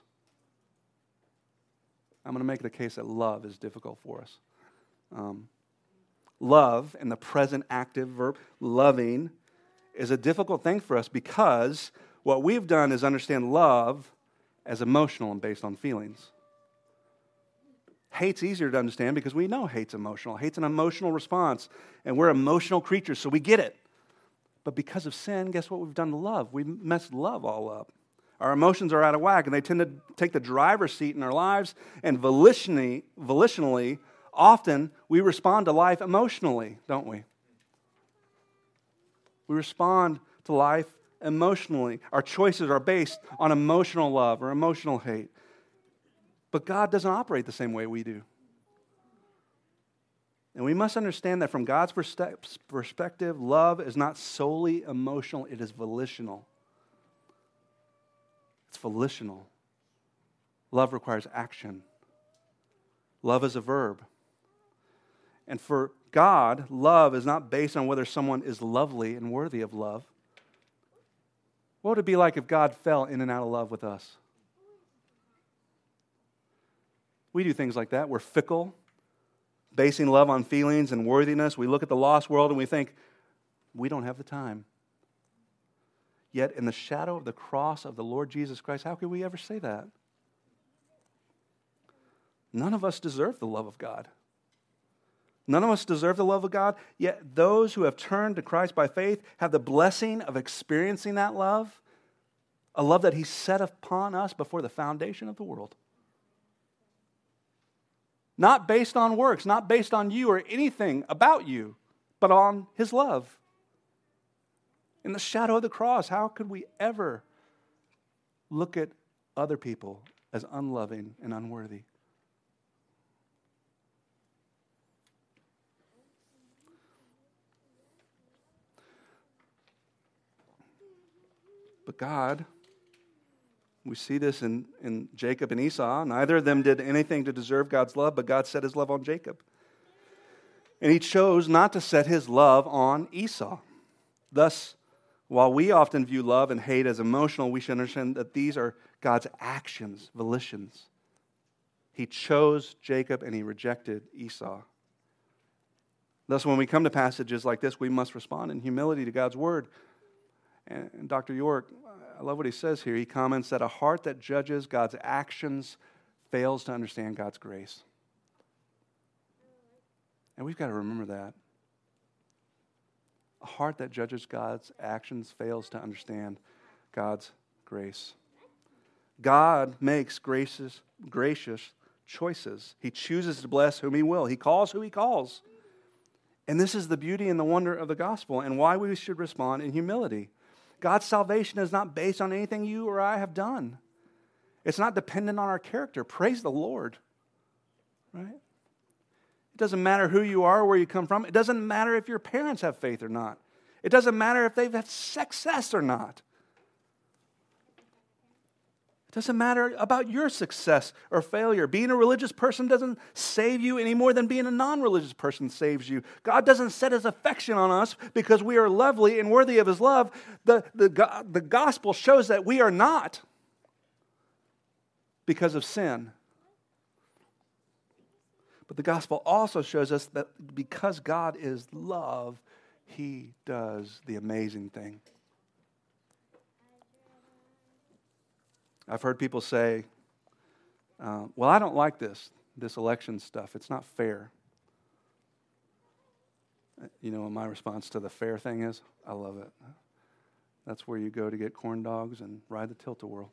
I'm going to make the case that love is difficult for us. Um, love, in the present active verb, loving, is a difficult thing for us because what we've done is understand love as emotional and based on feelings. Hate's easier to understand because we know hate's emotional. Hate's an emotional response, and we're emotional creatures, so we get it. But because of sin, guess what we've done to love? We messed love all up. Our emotions are out of whack, and they tend to take the driver's seat in our lives, and volitionally, volitionally, often we respond to life emotionally, don't we? We respond to life emotionally. Our choices are based on emotional love or emotional hate. But God doesn't operate the same way we do. And we must understand that from God's perspective, love is not solely emotional, it is volitional. It's volitional. Love requires action. Love is a verb. And for God, love is not based on whether someone is lovely and worthy of love. What would it be like if God fell in and out of love with us? We do things like that. We're fickle, basing love on feelings and worthiness. We look at the lost world and we think, we don't have the time. Yet in the shadow of the cross of the Lord Jesus Christ, how could we ever say that? None of us deserve the love of God. None of us deserve the love of God, yet those who have turned to Christ by faith have the blessing of experiencing that love, a love that He set upon us before the foundation of the world. Not based on works, not based on you or anything about you, but on His love. In the shadow of the cross, how could we ever look at other people as unloving and unworthy? But God, we see this in, in Jacob and Esau. Neither of them did anything to deserve God's love, but God set His love on Jacob. And He chose not to set His love on Esau. Thus, while we often view love and hate as emotional, we should understand that these are God's actions, volitions. He chose Jacob and He rejected Esau. Thus, when we come to passages like this, we must respond in humility to God's word. And Doctor York, I love what he says here. He comments that a heart that judges God's actions fails to understand God's grace. And we've got to remember that. A heart that judges God's actions fails to understand God's grace. God makes gracious, gracious choices. He chooses to bless whom He will. He calls who He calls. And this is the beauty and the wonder of the gospel and why we should respond in humility. God's salvation is not based on anything you or I have done. It's not dependent on our character. Praise the Lord. Right? It doesn't matter who you are or where you come from. It doesn't matter if your parents have faith or not. It doesn't matter if they've had success or not. It doesn't matter about your success or failure. Being a religious person doesn't save you any more than being a non-religious person saves you. God doesn't set His affection on us because we are lovely and worthy of His love. The, the, the gospel shows that we are not because of sin. But the gospel also shows us that because God is love, He does the amazing thing. I've heard people say, uh, well, I don't like this, this election stuff. It's not fair. You know what my response to the fair thing is? I love it. That's where you go to get corn dogs and ride the tilt-a-whirl.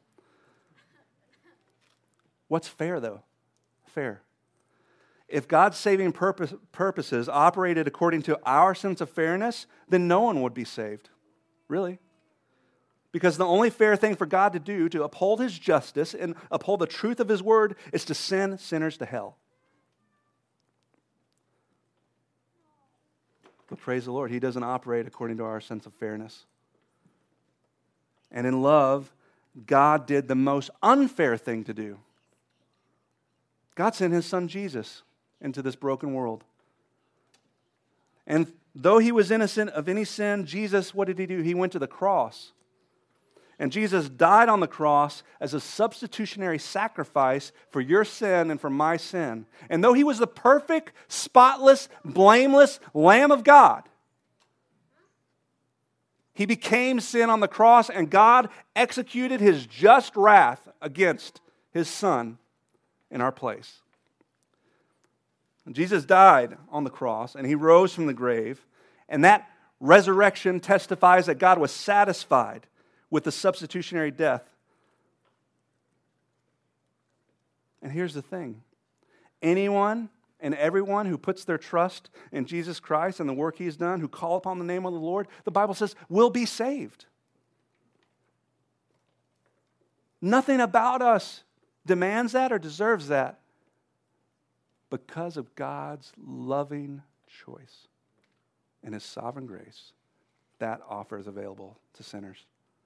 What's fair, though? Fair. If God's saving purpose, purposes operated according to our sense of fairness, then no one would be saved. Really. Because the only fair thing for God to do to uphold His justice and uphold the truth of His word is to send sinners to hell. But praise the Lord, He doesn't operate according to our sense of fairness. And in love, God did the most unfair thing to do. God sent His Son Jesus into this broken world. And though He was innocent of any sin, Jesus, what did He do? He went to the cross. And Jesus died on the cross as a substitutionary sacrifice for your sin and for my sin. And though He was the perfect, spotless, blameless Lamb of God, He became sin on the cross, and God executed His just wrath against His Son in our place. And Jesus died on the cross, and He rose from the grave, and that resurrection testifies that God was satisfied with the substitutionary death. And here's the thing. Anyone and everyone who puts their trust in Jesus Christ and the work He's done, who call upon the name of the Lord, the Bible says, will be saved. Nothing about us demands that or deserves that because of God's loving choice and His sovereign grace. That offer is available to sinners.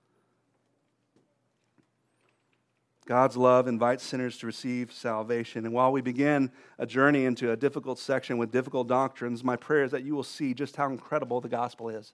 God's love invites sinners to receive salvation. And while we begin a journey into a difficult section with difficult doctrines, my prayer is that you will see just how incredible the gospel is.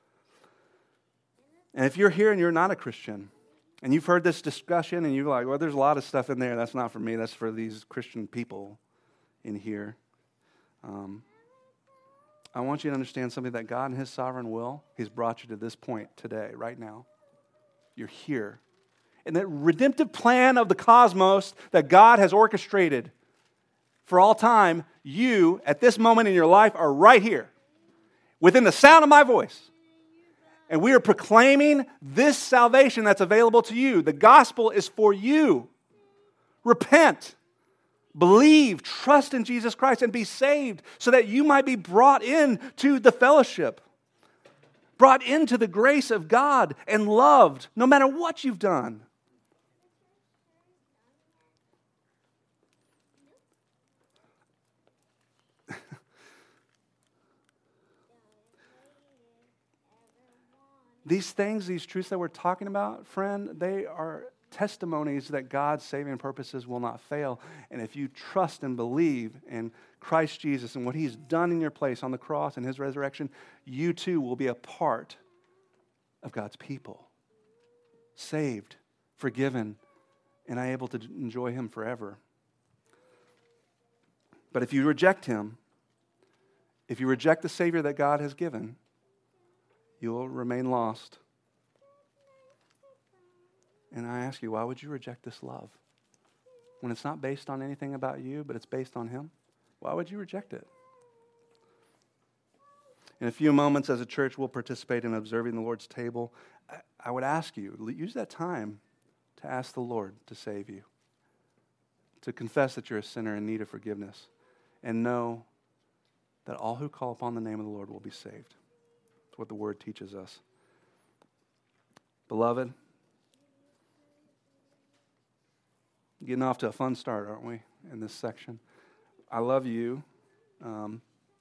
And if you're here and you're not a Christian, and you've heard this discussion and you're like, well, there's a lot of stuff in there. That's not for me. That's for these Christian people in here. Um, I want you to understand something, that God in his sovereign will, he's brought you to this point today, right now. You're here. And that redemptive plan of the cosmos that God has orchestrated for all time, you, at this moment in your life, are right here, within the sound of my voice. And we are proclaiming this salvation that's available to you. The gospel is for you. Repent, believe, trust in Jesus Christ, and be saved so that you might be brought into the fellowship, brought into the grace of God and loved no matter what you've done. These things, these truths that we're talking about, friend, they are testimonies that God's saving purposes will not fail. And if you trust and believe in Christ Jesus and what he's done in your place on the cross and his resurrection, you too will be a part of God's people. Saved, forgiven, and able to enjoy him forever. But if you reject him, if you reject the Savior that God has given, you will remain lost. And I ask you, why would you reject this love? When it's not based on anything about you, but it's based on him? Why would you reject it? In a few moments as a church, we'll participate in observing the Lord's table. I would ask you, use that time to ask the Lord to save you, to confess that you're a sinner in need of forgiveness, and know that all who call upon the name of the Lord will be saved. That's what the Word teaches us. Beloved, getting off to a fun start, aren't we, in this section? I love you. Um,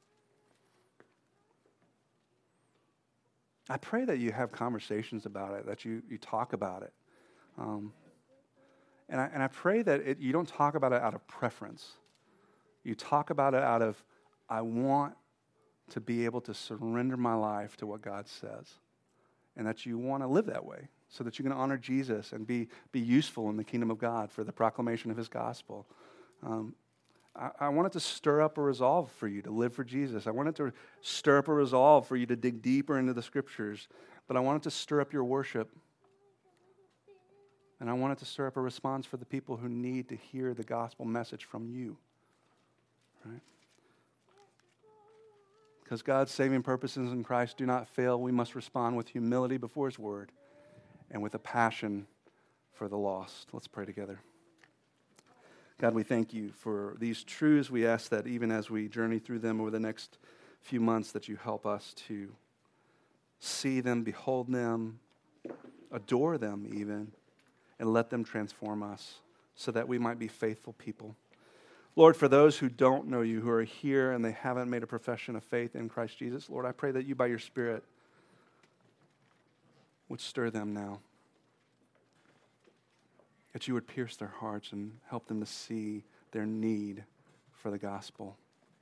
I pray that you have conversations about it, that you, you talk about it. Um, and, I, and I pray that it, you don't talk about it out of preference. You talk about it out of, I want to be able to surrender my life to what God says. And that you want to live that way so that you can honor Jesus and be, be useful in the kingdom of God for the proclamation of his gospel. Um, I, I want it to stir up a resolve for you to live for Jesus. I want it to stir up a resolve for you to dig deeper into the scriptures. But I want it to stir up your worship. And I want it to stir up a response for the people who need to hear the gospel message from you. Right? Because God's saving purposes in Christ do not fail, we must respond with humility before his word and with a passion for the lost. Let's pray together. God, we thank you for these truths. We ask that even as we journey through them over the next few months, that you help us to see them, behold them, adore them even, and let them transform us so that we might be faithful people. Lord, for those who don't know you, who are here and they haven't made a profession of faith in Christ Jesus, Lord, I pray that you by your Spirit would stir them now. That you would pierce their hearts and help them to see their need for the gospel.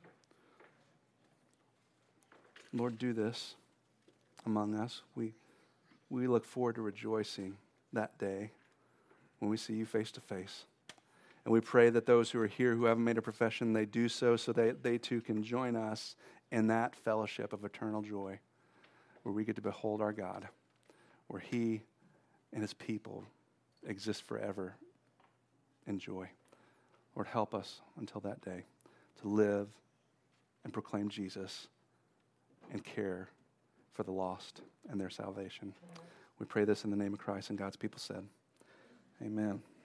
Lord, do this among us. We, we look forward to rejoicing that day when we see you face to face. And we pray that those who are here who haven't made a profession, they do so so that they too can join us in that fellowship of eternal joy where we get to behold our God, where he and his people exist forever in joy. Lord, help us until that day to live and proclaim Jesus and care for the lost and their salvation. We pray this in the name of Christ, and God's people said, amen.